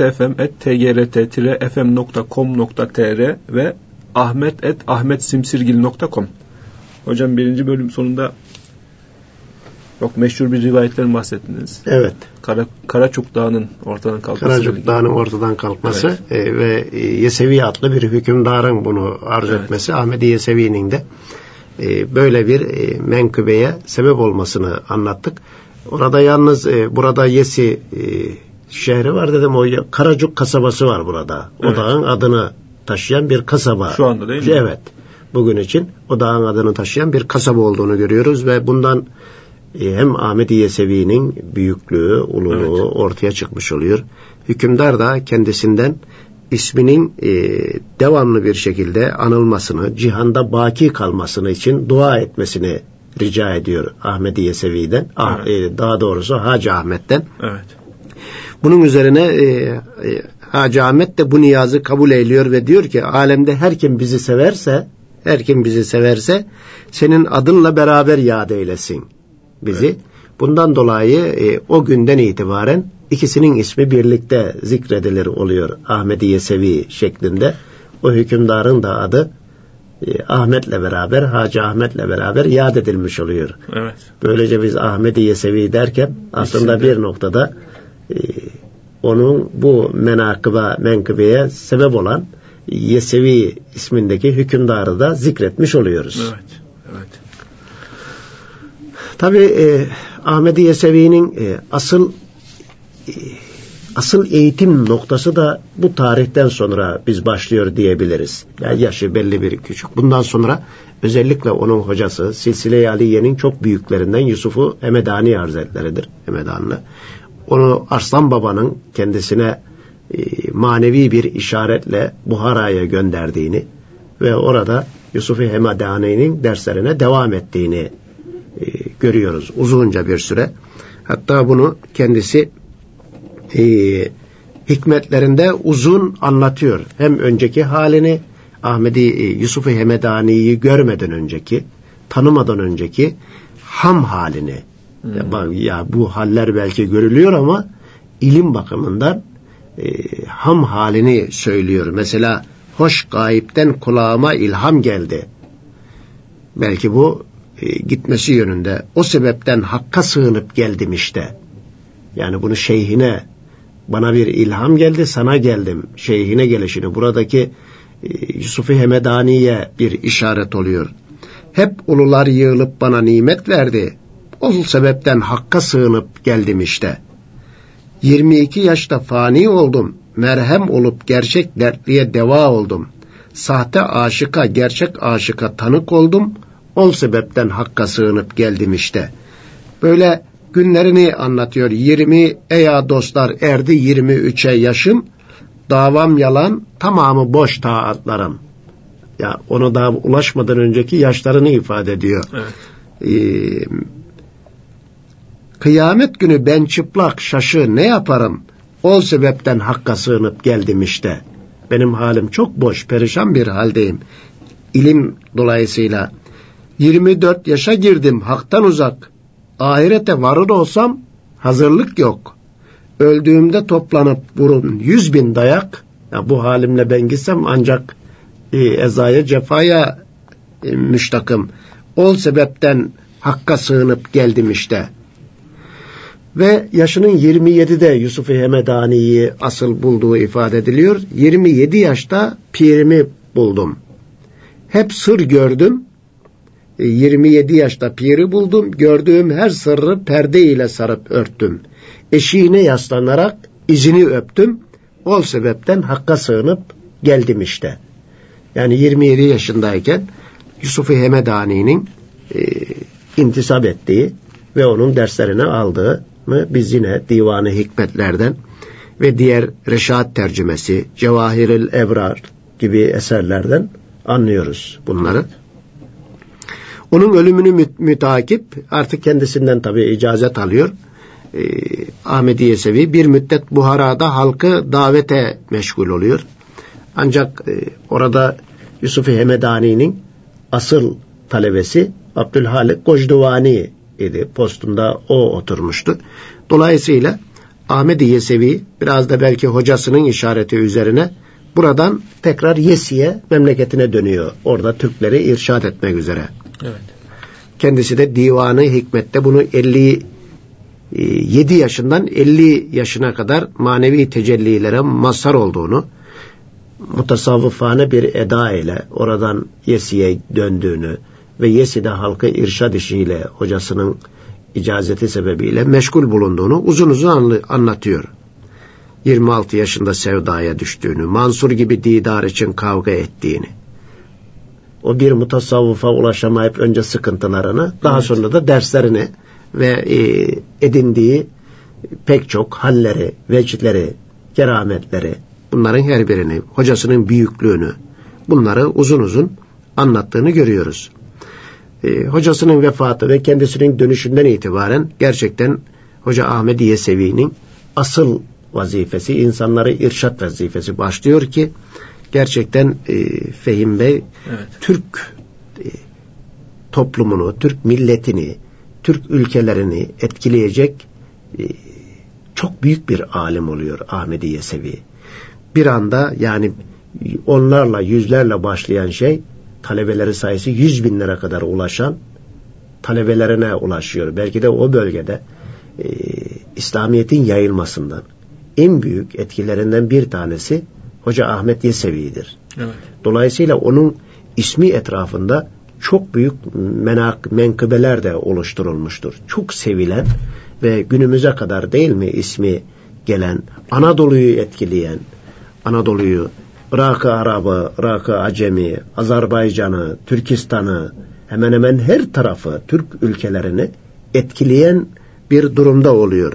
tgrt.fm.com.tr ve ahmet@ahmetsimsirgil.com. Hocam 1. bölüm sonunda çok meşhur bir rivayetten bahsettiniz. Evet. Karaçuk Dağı'nın ortadan kalkması. Karaçuk Dağı'nın ortadan kalkması, evet. Ve Yesevi adlı bir hükümdarın bunu arz etmesi, Ahmedi Yesevi'nin de böyle bir menkıbeye sebep olmasını anlattık. Orada yalnız burada Yesi şehri var dedim, o Karacuk kasabası var burada. O dağın adını taşıyan bir kasaba. Şu anda değil mi? Evet. Bugün için o dağın adını taşıyan bir kasaba olduğunu görüyoruz ve bundan hem Ahmedi Yesevi'nin büyüklüğü, ululuğu ortaya çıkmış oluyor. Hükümdar da kendisinden isminin devamlı bir şekilde anılmasını, cihanda baki kalmasını için dua etmesini rica ediyor Ahmedi Yesevi'den. Evet. Daha doğrusu Hacı Ahmet'ten. Evet. Bunun üzerine Hacı Ahmet de bu niyazı kabul ediyor ve diyor ki alemde her kim bizi severse senin adınla beraber yad eylesin bizi. Evet. Bundan dolayı o günden itibaren ikisinin ismi birlikte zikredilir oluyor Ahmedi Yesevi şeklinde. O hükümdarın da adı Ahmet'le beraber, Hacı Ahmet'le beraber yad edilmiş oluyor. Evet. Böylece biz Ahmedi Yesevi derken aslında bir noktada onun bu menkıbeye sebep olan Yesevi ismindeki hükümdarı da zikretmiş oluyoruz. Evet. Evet. Tabii Ahmedi Yesevi'nin asıl eğitim noktası da bu tarihten sonra biz başlıyor diyebiliriz. Yani yaşı belli bir küçük. Bundan sonra özellikle onun hocası Silsile-i Aliye'nin çok büyüklerinden Yusuf-u Hemedani Hazretleri'dir. Hemedanlı. Onu Arslan Baba'nın kendisine manevi bir işaretle Buhara'ya gönderdiğini ve orada Yusuf-u Hemedani'nin derslerine devam ettiğini görüyoruz uzunca bir süre. Hatta bunu kendisi hikmetlerinde uzun anlatıyor. Hem önceki halini, Ahmedi Yusuf-u Hemedani'yi görmeden önceki, tanımadan önceki ham halini. Ya bu haller belki görülüyor ama ilim bakımından ham halini söylüyor. Mesela hoş gayipten kulağıma ilham geldi. Belki bu gitmesi yönünde. O sebepten hakka sığınıp geldim işte. Yani bunu şeyhine, bana bir ilham geldi, sana geldim. Şeyhine gelişini. Buradaki Yusuf-u Hemedani'ye bir işaret oluyor. Hep ulular yığılıp bana nimet verdi. O sebepten hakka sığınıp geldim işte. 22 yaşta fani oldum. Merhem olup gerçek dertliye deva oldum. Sahte aşıka, gerçek aşıka tanık oldum. O sebepten hakka sığınıp geldim işte. Böyle günlerini anlatıyor. 20 eya dostlar erdi 23'e yaşım. Davam yalan, tamamı boş taatlarım. Ya ona daha ulaşmadan önceki yaşlarını ifade ediyor. Evet. Kıyamet günü ben çıplak şaşı ne yaparım? O sebepten hakka sığınıp geldim işte. Benim halim çok boş, perişan bir haldeyim. İlim dolayısıyla 24 yaşa girdim haktan uzak. Ahirete varır olsam hazırlık yok. Öldüğümde toplanıp vurun 100.000 dayak. Ya bu halimle ben gitsem ancak ezaya cefaya müştakım. O sebepten hakka sığınıp geldim işte. Ve yaşının 27'de Yusuf-u Hemedani'yi asıl bulduğu ifade ediliyor. 27 yaşta pirimi buldum. Hep sır gördüm. 27 yaşta piri buldum. Gördüğüm her sırrı perde ile sarıp örttüm. Eşiğine yaslanarak izini öptüm. O sebepten hakka sığınıp geldim işte. Yani 27 yaşındayken Yusuf-u Hemedani'nin intisap ettiği ve onun derslerini aldığını biz yine Divan-ı Hikmetlerden ve diğer Reşat tercümesi, Cevahirül Ebrar gibi eserlerden anlıyoruz bunları. Onun ölümünü mütakip artık kendisinden tabii icazet alıyor. Ahmedi Yesevi bir müddet Buhara'da halkı davete meşgul oluyor. Ancak orada Yusuf-i Hemedani'nin asıl talebesi Abdülhalik Gocduvani idi. Postunda o oturmuştu. Dolayısıyla Ahmed-i Yesevi biraz da belki hocasının işareti üzerine buradan tekrar Yesi'ye, memleketine dönüyor. Orada Türkleri irşad etmek üzere. Evet. Kendisi de Divanı Hikmet'te bunu 57 yaşından 50 yaşına kadar manevi tecellilere mazhar olduğunu, mutasavvıfane bir eda ile oradan Yesi'ye döndüğünü ve Yesi'de halkı irşad işiyle hocasının icazeti sebebiyle meşgul bulunduğunu uzun uzun anlatıyor. 26 yaşında sevdaya düştüğünü, Mansur gibi didar için kavga ettiğini, o bir mutasavvıfa ulaşamayıp önce sıkıntılarını, daha sonra da derslerini ve edindiği pek çok halleri, vecihleri, kerametleri, bunların her birini, hocasının büyüklüğünü, bunları uzun uzun anlattığını görüyoruz. Hocasının vefatı ve kendisinin dönüşünden itibaren gerçekten Hoca Ahmed-i Yesevi'nin asıl vazifesi, insanları irşat vazifesi başlıyor ki gerçekten Fehim Bey, evet, Türk toplumunu, Türk milletini, Türk ülkelerini etkileyecek çok büyük bir alim oluyor Ahmed-i Yesevi. Bir anda, yani onlarla, yüzlerle başlayan şey, talebeleri sayısı 100.000'lere kadar ulaşan talebelerine ulaşıyor. Belki de o bölgede İslamiyet'in yayılmasından en büyük etkilerinden bir tanesi Hoca Ahmed Yesevi'dir. Evet. Dolayısıyla onun ismi etrafında çok büyük menkıbeler de oluşturulmuştur. Çok sevilen ve günümüze kadar, değil mi, ismi gelen, Anadolu'yu etkileyen, Anadolu'yu, Irak-ı Arabı, Irak-ı Acemi, Azerbaycan'ı, Türkistan'ı, hemen hemen her tarafı, Türk ülkelerini etkileyen bir durumda oluyor.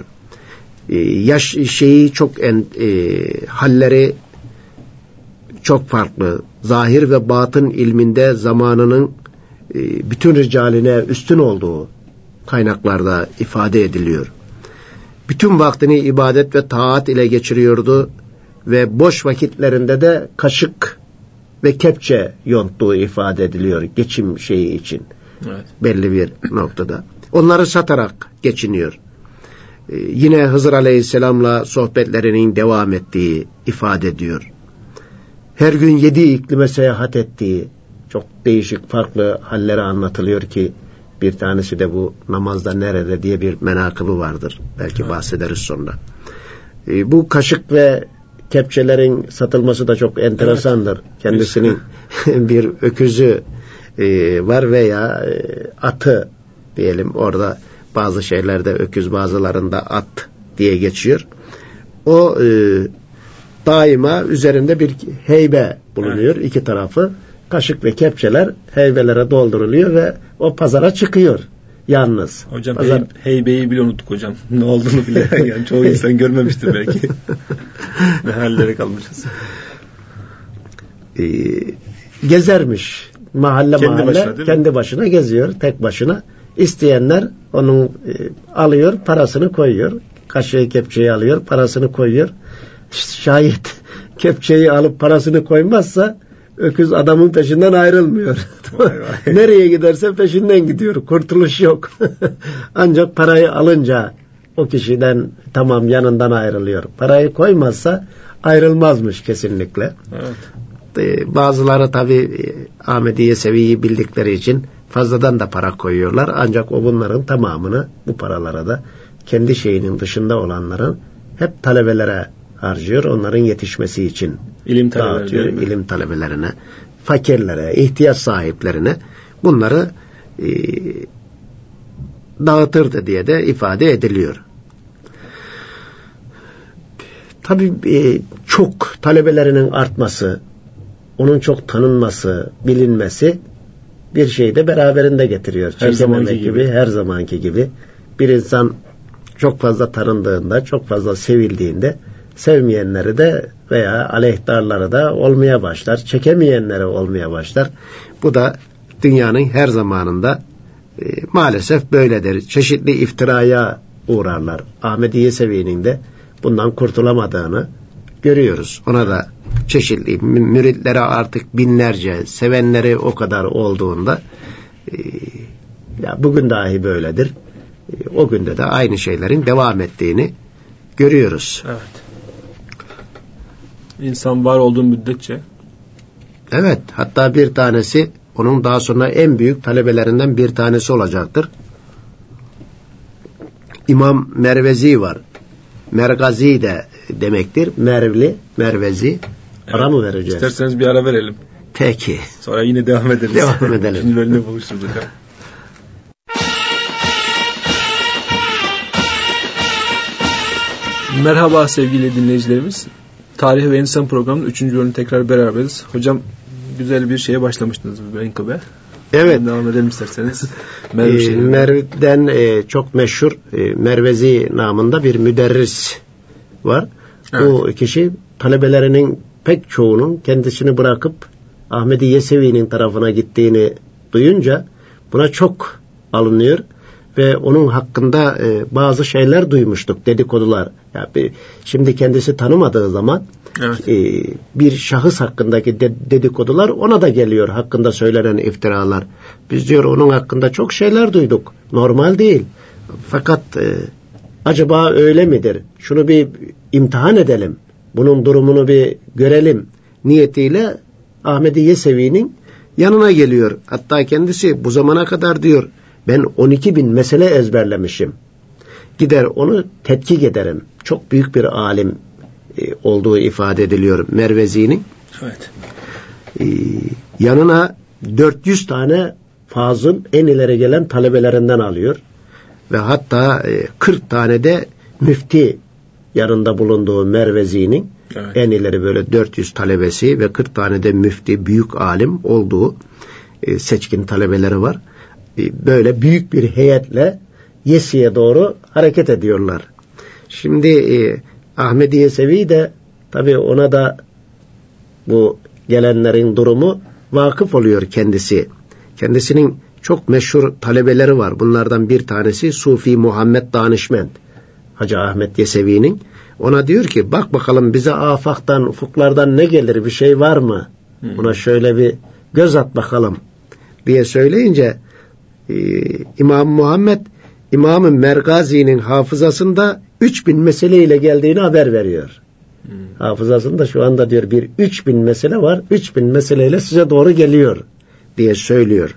Halleri çok farklı. Zahir ve batın ilminde zamanının bütün ricaline üstün olduğu kaynaklarda ifade ediliyor. Bütün vaktini ibadet ve taat ile geçiriyordu ve boş vakitlerinde de kaşık ve kepçe yonttuğu ifade ediliyor geçim şeyi için. Evet. Belli bir noktada. Onları satarak geçiniyor. Yine Hızır Aleyhisselam'la sohbetlerinin devam ettiği ifade ediyor. Her gün 7 iklime seyahat ettiği, çok değişik farklı halleri anlatılıyor ki bir tanesi de bu namazda nerede diye bir menakıbı vardır. Belki bahsederiz sonra. Bu kaşık ve kepçelerin satılması da çok enteresandır. Evet. Kendisinin bir öküzü var veya atı diyelim, orada bazı şeylerde öküz, bazılarında at diye geçiyor. O daima üzerinde bir heybe bulunuyor. Evet. İki tarafı kaşık ve kepçeler heybelere dolduruluyor ve o pazara çıkıyor yalnız. Hocam heybeyi bile unuttuk hocam. Ne olduğunu bile. Yani çoğu insan görmemiştir belki. Ne hallere kalmışız. Gezermiş. Mahalle kendi başına geziyor. Tek başına. İsteyenler onun alıyor, parasını koyuyor. Kaşığı kepçeyi alıyor, parasını koyuyor. Şayet kepçeyi alıp parasını koymazsa öküz adamın peşinden ayrılmıyor. Vay vay. Nereye giderse peşinden gidiyor. Kurtuluş yok. Ancak parayı alınca o kişiden tamam, yanından ayrılıyor. Parayı koymazsa ayrılmazmış kesinlikle. Evet. Bazıları tabii Ahmed-i Yesevi'yi bildikleri için fazladan da para koyuyorlar. Ancak o bunların tamamını, bu paralara da kendi şeyinin dışında olanların hep talebelere harcıyor. Onların yetişmesi için dağıtıyor. İlim talebelerine, fakirlere, ihtiyaç sahiplerine bunları dağıtırdı diye de ifade ediliyor. Tabii çok talebelerinin artması, onun çok tanınması, bilinmesi bir şey de beraberinde getiriyor. Her zamanki gibi. Bir insan çok fazla tanındığında, çok fazla sevildiğinde sevmeyenleri de veya aleyhtarları da olmaya başlar. Çekemeyenleri olmaya başlar. Bu da dünyanın her zamanında maalesef böyledir. Çeşitli iftiraya uğrarlar. Ahmed-i Yesevi'nin de bundan kurtulamadığını, görüyoruz. Ona da çeşitli müritleri artık binlerce, sevenleri o kadar olduğunda ya bugün dahi böyledir. O günde de aynı şeylerin devam ettiğini görüyoruz. Evet. İnsan var olduğu müddetçe. Evet, hatta bir tanesi onun daha sonra en büyük talebelerinden bir tanesi olacaktır. İmam Mervezi var. Mergazi de demektir. Mervli, Mervezi. Evet. Ara mı vereceğiz? İsterseniz bir ara verelim. Peki. Sonra yine devam ederiz. Devam edelim. Şimdi bölümde buluşuruz. Merhaba sevgili dinleyicilerimiz. Tarih ve İnsan programının 3. bölümünü tekrar beraberiz. Hocam güzel bir şeye başlamıştınız Menkıbe. Evet. Devam edelim isterseniz. Merv'den çok meşhur Mervezi namında bir müderris var. Evet. Bu kişi talebelerinin pek çoğunun kendisini bırakıp Ahmedi Yesevi'nin tarafına gittiğini duyunca buna çok alınıyor ve onun hakkında bazı şeyler duymuştuk, dedikodular. Yani şimdi kendisi tanımadığı zaman evet. Bir şahıs hakkındaki dedikodular ona da geliyor, hakkında söylenen iftiralar. Biz diyor onun hakkında çok şeyler duyduk. Normal değil. Fakat acaba öyle midir? Şunu bir imtihan edelim. Bunun durumunu bir görelim niyetiyle Ahmedi Yesevi'nin yanına geliyor. Hatta kendisi bu zamana kadar diyor ben 12.000 mesele ezberlemişim. Gider onu tetkik ederim. Çok büyük bir alim olduğu ifade ediliyor Mervezi'nin. Evet. Yanına 400 tane fazıl en ileri gelen talebelerinden alıyor. Ve hatta 40 tane de müfti yanında bulunduğu Mervezi'nin evet. en ileri böyle 400 talebesi ve 40 tane de müfti, büyük alim olduğu seçkin talebeleri var. Böyle büyük bir heyetle Yesi'ye doğru hareket ediyorlar. Şimdi Ahmedi Yesevi de tabii ona da bu gelenlerin durumu vakıf oluyor kendisi. Kendisinin çok meşhur talebeleri var. Bunlardan bir tanesi Sufi Muhammed Danişmend. Hacı Ahmet Yesevi'nin. Ona diyor ki bak bakalım bize afaktan, ufuklardan ne gelir, bir şey var mı? Buna şöyle bir göz at bakalım diye söyleyince İmam Muhammed İmam-ı Mergazi'nin hafızasında 3000 meseleyle geldiğini haber veriyor. Hafızasında şu anda diyor bir 3000 mesele var. 3000 meseleyle size doğru geliyor diye söylüyor.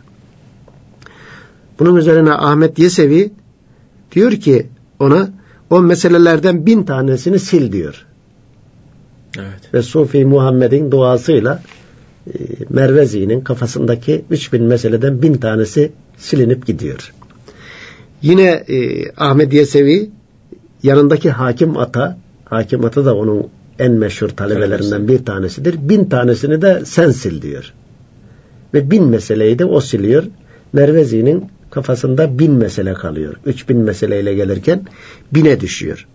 Bunun üzerine Ahmet Yesevi diyor ki ona o meselelerden 1000 tanesini sil diyor. Evet. Ve Sufi Muhammed'in duasıyla Mervezi'nin kafasındaki 3000 meseleden 1000 tanesi silinip gidiyor. Yine Ahmet Yesevi yanındaki Hakim Ata da onun en meşhur talebelerinden bir tanesidir. 1000 tanesini de sen sil diyor. Ve 1000 meseleyi de o siliyor. Mervezi'nin kafasında 1000 mesele kalıyor. 3000 meseleyle gelirken 1000'e düşüyor.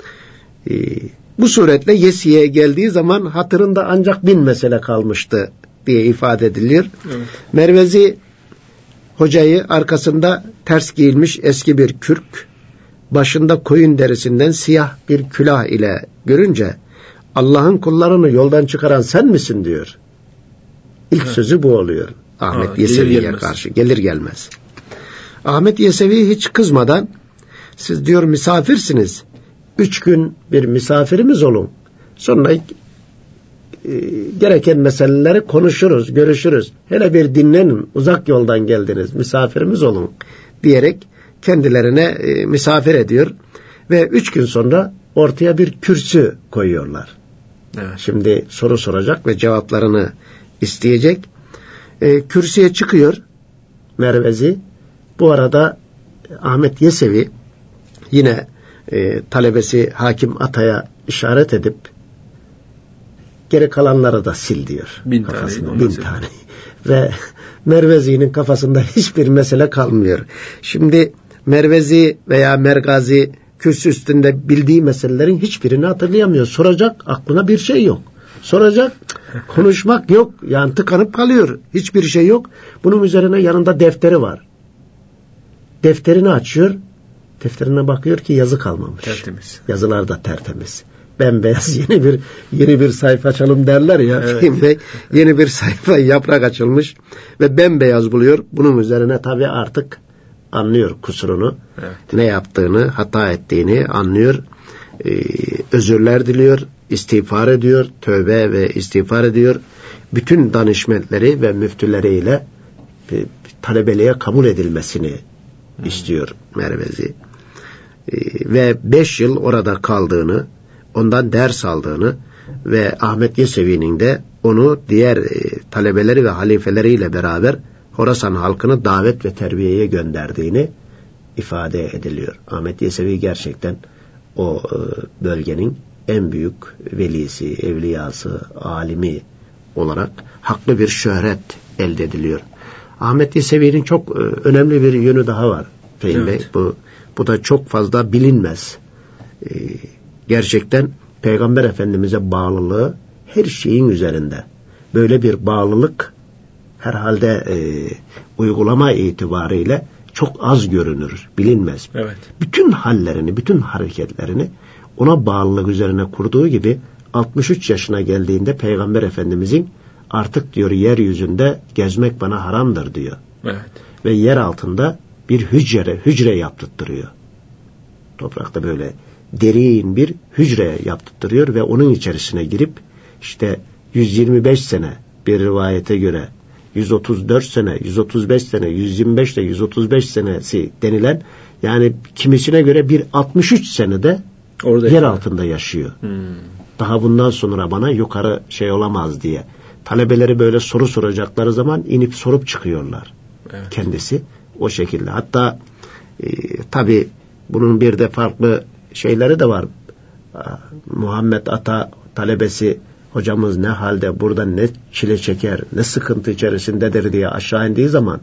Bu suretle Yesi'ye geldiği zaman hatırında ancak 1000 mesele kalmıştı diye ifade ediliyor. Evet. Mervezi hocayı arkasında ters giyilmiş eski bir kürk, başında koyun derisinden siyah bir külah ile görünce Allah'ın kullarını yoldan çıkaran sen misin diyor. İlk sözü bu oluyor Ahmet Yesevi'ye karşı gelir gelmez. Ahmet Yesevi hiç kızmadan siz diyor misafirsiniz. 3 gün bir misafirimiz olun. Sonra gereken meseleleri konuşuruz, görüşürüz. Hele bir dinlenin, uzak yoldan geldiniz, misafirimiz olun diyerek kendilerine misafir ediyor. Ve 3 gün sonra ortaya bir kürsü koyuyorlar. Evet. Şimdi soru soracak ve cevaplarını isteyecek. Kürsüye çıkıyor Mervezi. Bu arada Ahmet Yesevi yine talebesi Hakim Ata'ya işaret edip geri kalanları da sil diyor. 1000 tane. Ve Mervezi'nin kafasında hiçbir mesele kalmıyor. Şimdi Mervezi veya Mergazi kürsü üstünde bildiği meselelerin hiçbirini hatırlayamıyor. Soracak aklına bir şey yok. Soracak konuşmak yok. Yani tıkanıp kalıyor. Hiçbir şey yok. Bunun üzerine yanında defteri var. Defterini açıyor. Defterine bakıyor ki yazı kalmamış. Tertemiz. Yazılar da tertemiz. bembeyaz yeni bir sayfa açalım derler ya. Evet. Yeni bir sayfa, yaprak açılmış ve bembeyaz buluyor. Bunun üzerine tabii artık anlıyor kusurunu. Evet. Ne yaptığını, hata ettiğini anlıyor. Özürler diliyor, istiğfar ediyor, tövbe ve istiğfar ediyor. Bütün danışmentleri ve müftüleriyle talebeliğe kabul edilmesini istiyor Mervezi. Ve 5 yıl orada kaldığını, ondan ders aldığını ve Ahmet Yesevi'nin de onu diğer talebeleri ve halifeleriyle beraber Horasan halkını davet ve terbiyeye gönderdiğini ifade ediliyor. Ahmet Yesevi gerçekten o bölgenin en büyük velisi, evliyası, alimi olarak haklı bir şöhret elde ediliyor. Ahmet Yesevi'nin çok önemli bir yönü daha var Fehim Bey. Bu da çok fazla bilinmez. Gerçekten Peygamber Efendimiz'e bağlılığı her şeyin üzerinde. Böyle bir bağlılık herhalde uygulama itibariyle çok az görünür, bilinmez. Evet. Bütün hallerini, bütün hareketlerini ona bağlılık üzerine kurduğu gibi 63 yaşına geldiğinde Peygamber Efendimizin artık diyor yeryüzünde gezmek bana haramdır diyor. Evet. Ve yer altında bir hücre yaptırtırıyor. Toprakta böyle derin bir hücre yaptırtırıyor ve onun içerisine girip işte 125 sene bir rivayete göre 134 sene, 135 sene, 125 ile 135 senesi denilen, yani kimisine göre bir 63 senede orada yer altında yaşıyor. Daha bundan sonra bana yukarı olamaz diye. Talebeleri böyle soru soracakları zaman inip sorup çıkıyorlar. Evet. Kendisi o şekilde. Hatta tabii bunun bir de farklı şeyleri de var. Muhammed Ata talebesi hocamız ne halde, burada ne çile çeker, ne sıkıntı içerisindedir diye aşağı indiği zaman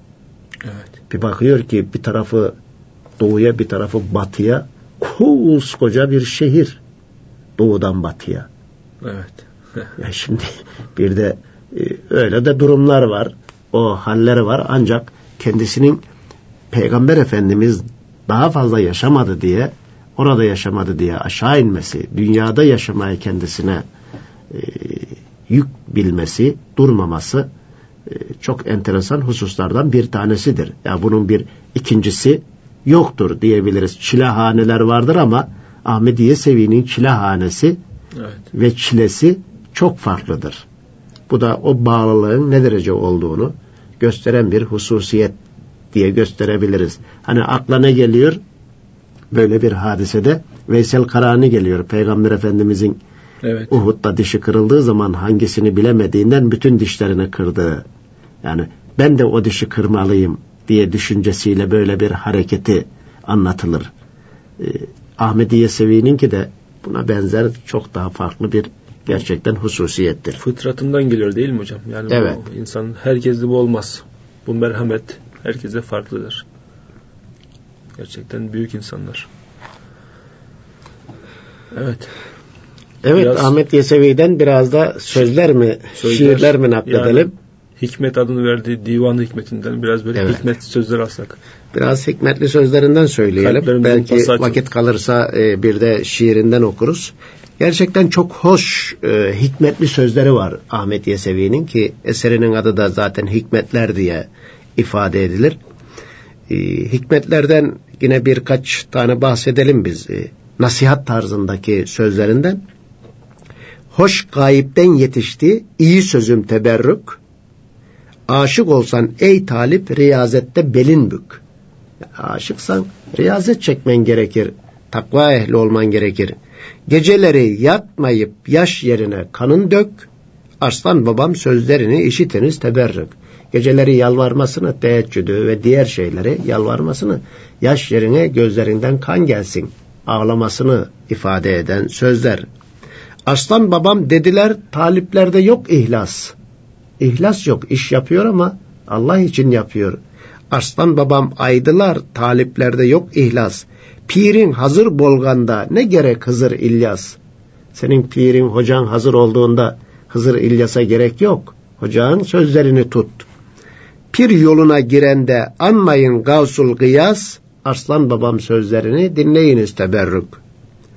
bir bakıyor ki bir tarafı doğuya, bir tarafı batıya, koskoca bir şehir doğudan batıya. Evet. Ya şimdi bir de öyle de durumlar var. O halleri var. Ancak kendisinin Peygamber Efendimiz daha fazla yaşamadı diye, orada yaşamadı diye aşağı inmesi, dünyada yaşamaya kendisine yük bilmesi, durmaması çok enteresan hususlardan bir tanesidir. Yani bunun bir ikincisi yoktur diyebiliriz. Çilehaneler vardır ama Ahmedi Yesevi'nin çilehanesi ve çilesi çok farklıdır. Bu da o bağlılığın ne derece olduğunu gösteren bir hususiyet diye gösterebiliriz. Hani akla ne geliyor? Böyle bir hadisede Veysel Karani geliyor. Peygamber Efendimizin Uhud'da dişi kırıldığı zaman hangisini bilemediğinden bütün dişlerini kırdı. Yani ben de o dişi kırmalıyım diye düşüncesiyle böyle bir hareketi anlatılır. Ahmedi Yesevi'ninki de buna benzer çok daha farklı bir gerçekten hususiyettir. Fıtratından geliyor değil mi hocam? Yani bu insan herkeste bu olmaz. Bu merhamet herkese farklıdır. Gerçekten büyük insanlar. Evet. Evet, biraz, Ahmet Yesevi'den biraz da şiirler mi nakledelim? Yani, hikmet adını verdiği Divan-ı Hikmetinden biraz böyle hikmet sözler alsak. Biraz hikmetli sözlerinden söyleyelim. Belki vakit kalırsa bir de şiirinden okuruz. Gerçekten çok hoş, hikmetli sözleri var Ahmet Yesevi'nin ki eserinin adı da zaten Hikmetler diye ifade edilir. Hikmetlerden yine birkaç tane bahsedelim biz. Nasihat tarzındaki sözlerinden. Hoş gayipten yetişti, iyi sözüm teberrük. Aşık olsan ey talip, riyazette belin bük. Aşıksan riyazet çekmen gerekir, takva ehli olman gerekir. Geceleri yatmayıp yaş yerine kanın dök. Arslan babam sözlerini işitiniz teberrük. Geceleri yalvarmasını, teheccüdü ve diğer şeyleri yalvarmasını, yaş yerine gözlerinden kan gelsin ağlamasını ifade eden sözler. Arslan babam dediler, taliplerde yok ihlas. İhlas yok, iş yapıyor ama Allah için yapıyor. Arslan babam aydılar, taliplerde yok ihlas. Pirin hazır bolganda ne gerek Hızır İlyas. Senin pirin, hocan hazır olduğunda Hızır İlyas'a gerek yok. Hocanın sözlerini tut. Pir yoluna girende anmayın Gavsul Gıyas. Arslan babam sözlerini dinleyiniz teberrük.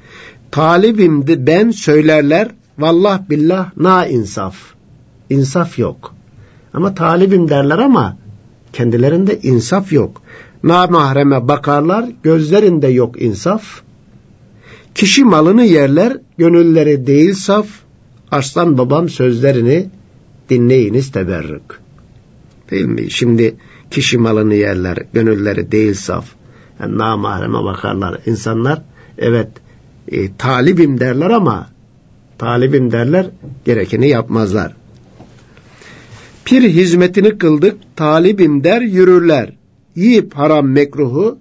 talibimdi ben söylerler, vallah billah na insaf. İnsaf yok. Ama talibim derler ama kendilerinde insaf yok. Namahreme bakarlar, gözlerinde yok insaf. Kişi malını yerler, gönülleri değil saf. Arslan babam sözlerini dinleyiniz teberrük. Değil mi? Şimdi kişi malını yerler, gönülleri değil saf. Yani namahreme bakarlar. İnsanlar evet talibim derler ama talibim derler, gerekeni yapmazlar. Pir hizmetini kıldık, talibim der yürürler. Yiyip haram mekruhu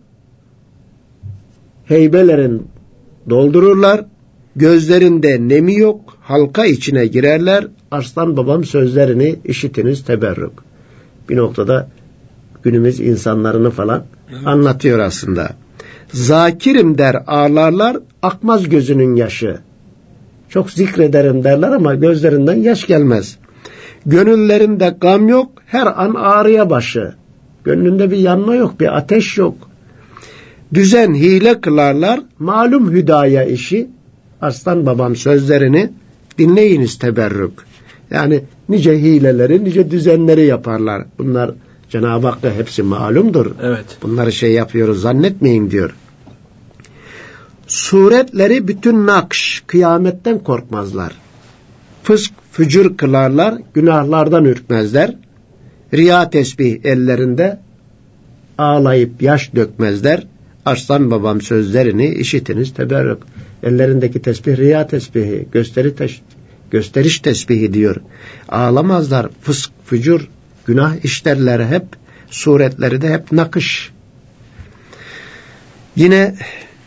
heybelerin doldururlar. Gözlerinde nemi yok, halka içine girerler. Arslan babam sözlerini işitiniz teberrük. Bir noktada günümüz insanlarını falan anlatıyor aslında. Zakirim der ağlarlar, akmaz gözünün yaşı. Çok zikrederim derler ama gözlerinden yaş gelmez. Gönüllerinde gam yok, her an ağrıya başı. Gönlünde bir yanma yok, bir ateş yok. Düzen hile kılarlar, malum hüdaya işi. Arslan babam sözlerini dinleyiniz teberrük. Yani nice hileleri, nice düzenleri yaparlar. Bunlar Cenab-ı Hakk'a hepsi malumdur. Evet. Bunları şey yapıyoruz zannetmeyin diyor. Suretleri bütün nakş, kıyametten korkmazlar. Fısk, fücur kılarlar, günahlardan ürkmezler. Riya tesbih ellerinde, ağlayıp yaş dökmezler. Arslan babam sözlerini işitiniz teberrük. Ellerindeki tesbih riya tesbihi, gösteriş tesbihi diyor. Ağlamazlar, fısk, fücur, günah işlerler hep, suretleri de hep nakış. Yine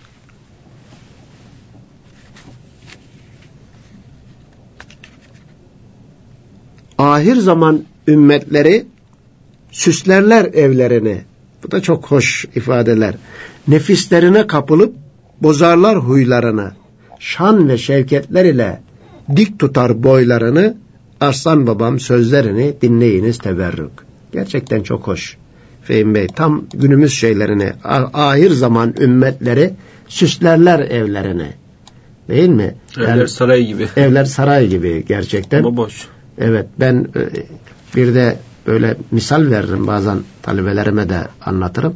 ahir zaman ümmetleri süslerler evlerini. Bu da çok hoş ifadeler. Nefislerine kapılıp bozarlar huylarını. Şan ve şevketler ile dik tutar boylarını. Arslan babam sözlerini dinleyiniz teberrük. Gerçekten çok hoş. Fehim Bey tam günümüz şeylerini, ahir zaman ümmetleri süslerler evlerini. Değil mi? Evler yani, saray gibi. Evler saray gibi gerçekten. Ama boş. Evet, ben bir de böyle misal veririm, bazen talebelerime de anlatırım.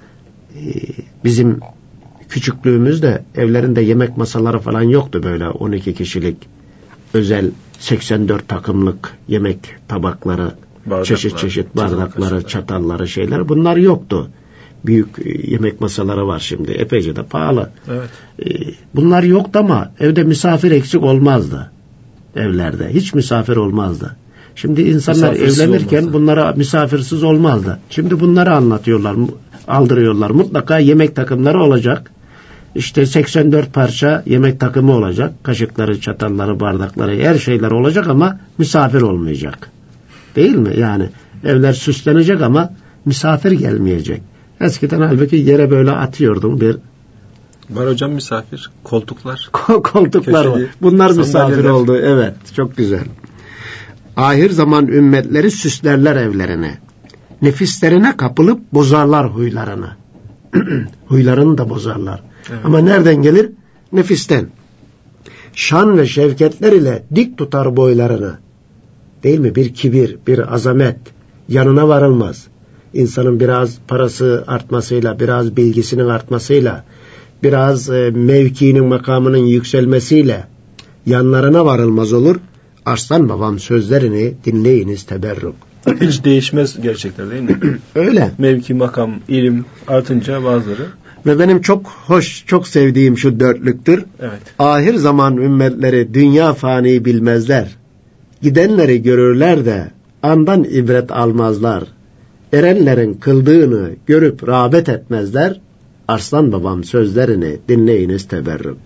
Bizim küçüklüğümüzde evlerinde yemek masaları falan yoktu, böyle 12 kişilik özel 84 takımlık yemek tabakları, çeşit bardakları, çatalları, şeyler, bunlar yoktu. Büyük yemek masaları var şimdi, epeyce de pahalı. Evet. Bunlar yoktu ama evde misafir eksik olmazdı. Evlerde hiç misafir olmazdı. Şimdi insanlar evlenirken olmazdı. Bunlara misafirsiz olmazdı. Şimdi bunları anlatıyorlar, aldırıyorlar. Mutlaka yemek takımları olacak. İşte 84 parça yemek takımı olacak. Kaşıkları, çatalları, bardakları, her şeyler olacak ama misafir olmayacak. Değil mi? Yani evler süslenecek ama misafir gelmeyecek. Eskiden halbuki yere böyle atıyordum bir. Var hocam misafir. Koltuklar. Koltuklar var. Bunlar misafir oldu. Evet. Çok güzel. Ahir zaman ümmetleri süslerler evlerini. Nefislerine kapılıp bozarlar huylarını. Huylarını da bozarlar. Evet. Ama nereden gelir? Nefisten. Şan ve şevketler ile dik tutar boylarını. Değil mi? Bir kibir, bir azamet. Yanına varılmaz. İnsanın biraz parası artmasıyla, biraz bilgisinin artmasıyla, biraz mevkinin, makamının yükselmesiyle yanlarına varılmaz olur. Arslan babam sözlerini dinleyiniz teberrük. Hiç değişmez gerçekler değil mi? Öyle. Mevki, makam, ilim artınca bazıları. Ve benim çok hoş, çok sevdiğim şu dörtlüktür. Evet. Ahir zaman ümmetleri dünya fani bilmezler. Gidenleri görürler de andan ibret almazlar. Erenlerin kıldığını görüp rağbet etmezler. Arslan babam sözlerini dinleyiniz teberrük.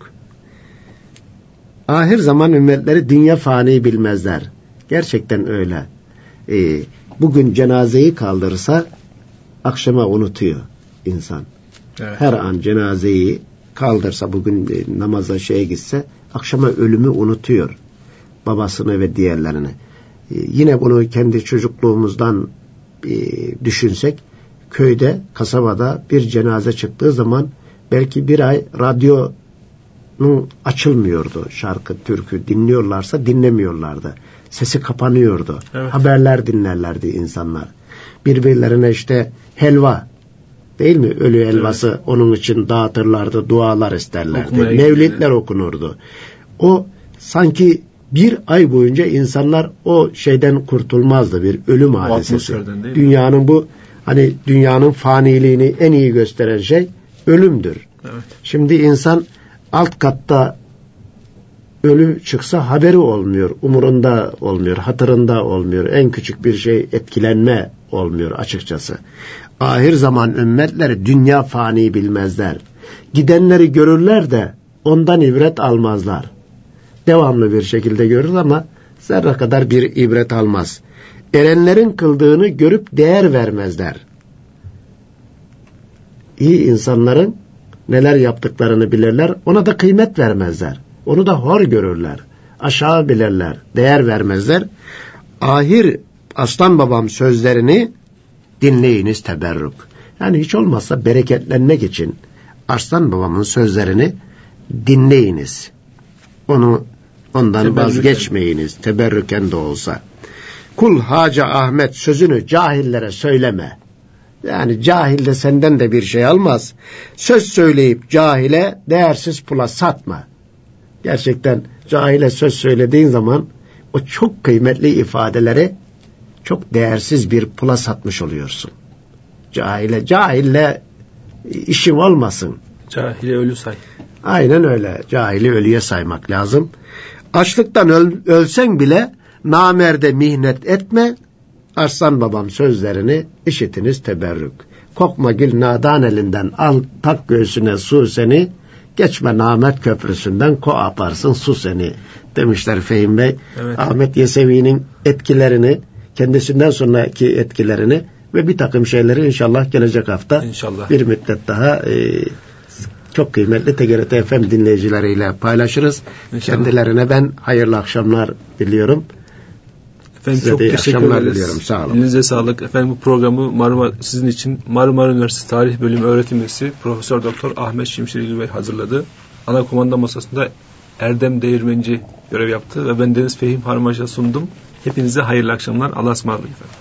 Ahir zaman ümmetleri dünya fani bilmezler. Gerçekten öyle. Bugün cenazeyi kaldırırsa akşama unutuyor insan. Evet. Her an cenazeyi kaldırsa, bugün namaza gitse akşama ölümü unutuyor. Babasını ve diğerlerini. Yine bunu kendi çocukluğumuzdan düşünsek, köyde, kasabada bir cenaze çıktığı zaman belki bir ay radyonun açılmıyordu. Şarkı, türkü dinliyorlarsa dinlemiyorlardı. Sesi kapanıyordu. Evet. Haberler dinlerlerdi insanlar. Birbirlerine işte helva, değil mi? Ölü helvası, evet, onun için dağıtırlardı, dualar isterlerdi. Okumaya mevlidler gidiyorlar, okunurdu. O sanki bir ay boyunca insanlar o şeyden kurtulmazdı, bir ölüm hadisesi. Dünyanın bu, hani dünyanın faniliğini en iyi gösteren şey ölümdür. Evet. Şimdi insan alt katta ölü çıksa haberi olmuyor, umurunda olmuyor, hatırında olmuyor. En küçük bir şey etkilenme olmuyor açıkçası. Ahir zaman ümmetleri dünya fani bilmezler. Gidenleri görürler de ondan ibret almazlar. Devamlı bir şekilde görür ama zerre kadar bir ibret almaz. Erenlerin kıldığını görüp değer vermezler. İyi insanların neler yaptıklarını bilirler, ona da kıymet vermezler. Onu da hor görürler, aşağı bilirler, değer vermezler. Ahir aslan babam sözlerini dinleyiniz teberrük. Yani hiç olmazsa bereketlenmek için aslan babamın sözlerini dinleyiniz. Ondan vazgeçmeyiniz, teberrüken de olsa. Kul Hacı Ahmet sözünü cahillere söyleme. Yani cahil de senden de bir şey almaz. Söz söyleyip cahile değersiz pula satma. Gerçekten cahile söz söylediğin zaman o çok kıymetli ifadeleri çok değersiz bir pula satmış oluyorsun. Cahille işim olmasın. Cahili ölü say. Aynen öyle. Cahili ölüye saymak lazım. Açlıktan ölsen bile namerde mihnet etme. Arslan babam sözlerini işitiniz teberrük. Kokma gül nadan elinden al tak göğsüne su seni. Geçme namet köprüsünden ko aparsın su seni demişler Fehim Bey. Evet. Ahmet Yesevi'nin etkilerini, kendisinden sonraki etkilerini ve bir takım şeyleri inşallah gelecek hafta bir müddet daha çok kıymetli TGRT FM dinleyicileriyle paylaşırız. İnşallah. Kendilerine ben hayırlı akşamlar diliyorum. Efendim size çok teşekkür ederiz. Sağ olun. Elinize sağlık. Efendim bu programı sizin için Marmara Üniversitesi Tarih Bölümü öğretim üyesi Profesör Doktor Ahmet Şimşirgil Bey hazırladı. Ana kumanda masasında Erdem Değirmenci görev yaptı ve ben Deniz Fehim Harmaş'a sundum. Hepinize hayırlı akşamlar. Allah'a ısmarladık efendim.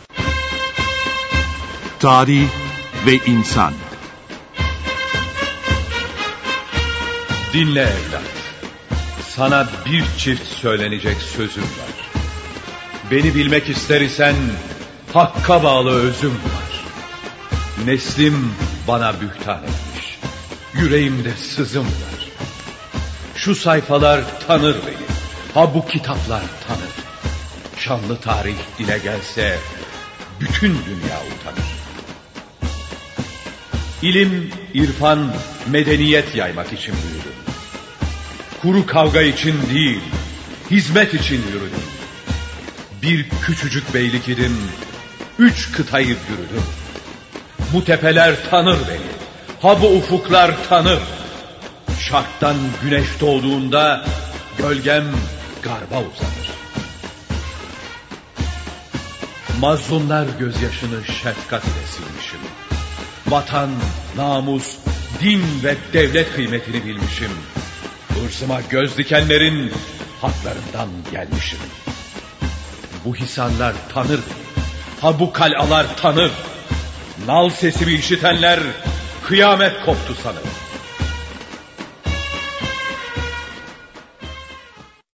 Tarih ve insan. Dinle evlat. Sana bir çift söylenecek sözüm var. Beni bilmek ister isen hakka bağlı özüm var. Neslim bana bühtan etmiş. Yüreğimde sızım var. Şu sayfalar tanır beni. Ha bu kitaplar tanır. Şanlı tarih dile gelse bütün dünya utanır. İlim, irfan, medeniyet yaymak için büyüdüm. Kuru kavga için değil, hizmet için yürüdüm. Bir küçücük beylik idim, 3 kıtayı yürüdüm. Bu tepeler tanır beni, ha bu ufuklar tanır. Şarktan güneş doğduğunda gölgem garba uzanır. Mazlumlar gözyaşını şefkat ile silmişim. Vatan, namus, din ve devlet kıymetini bilmişim. Hırsıma göz dikenlerin haklarından gelmişim. Bu hisarlar tanır, ha bu kalalar tanır. Nal sesimi işitenler kıyamet koptu sanır.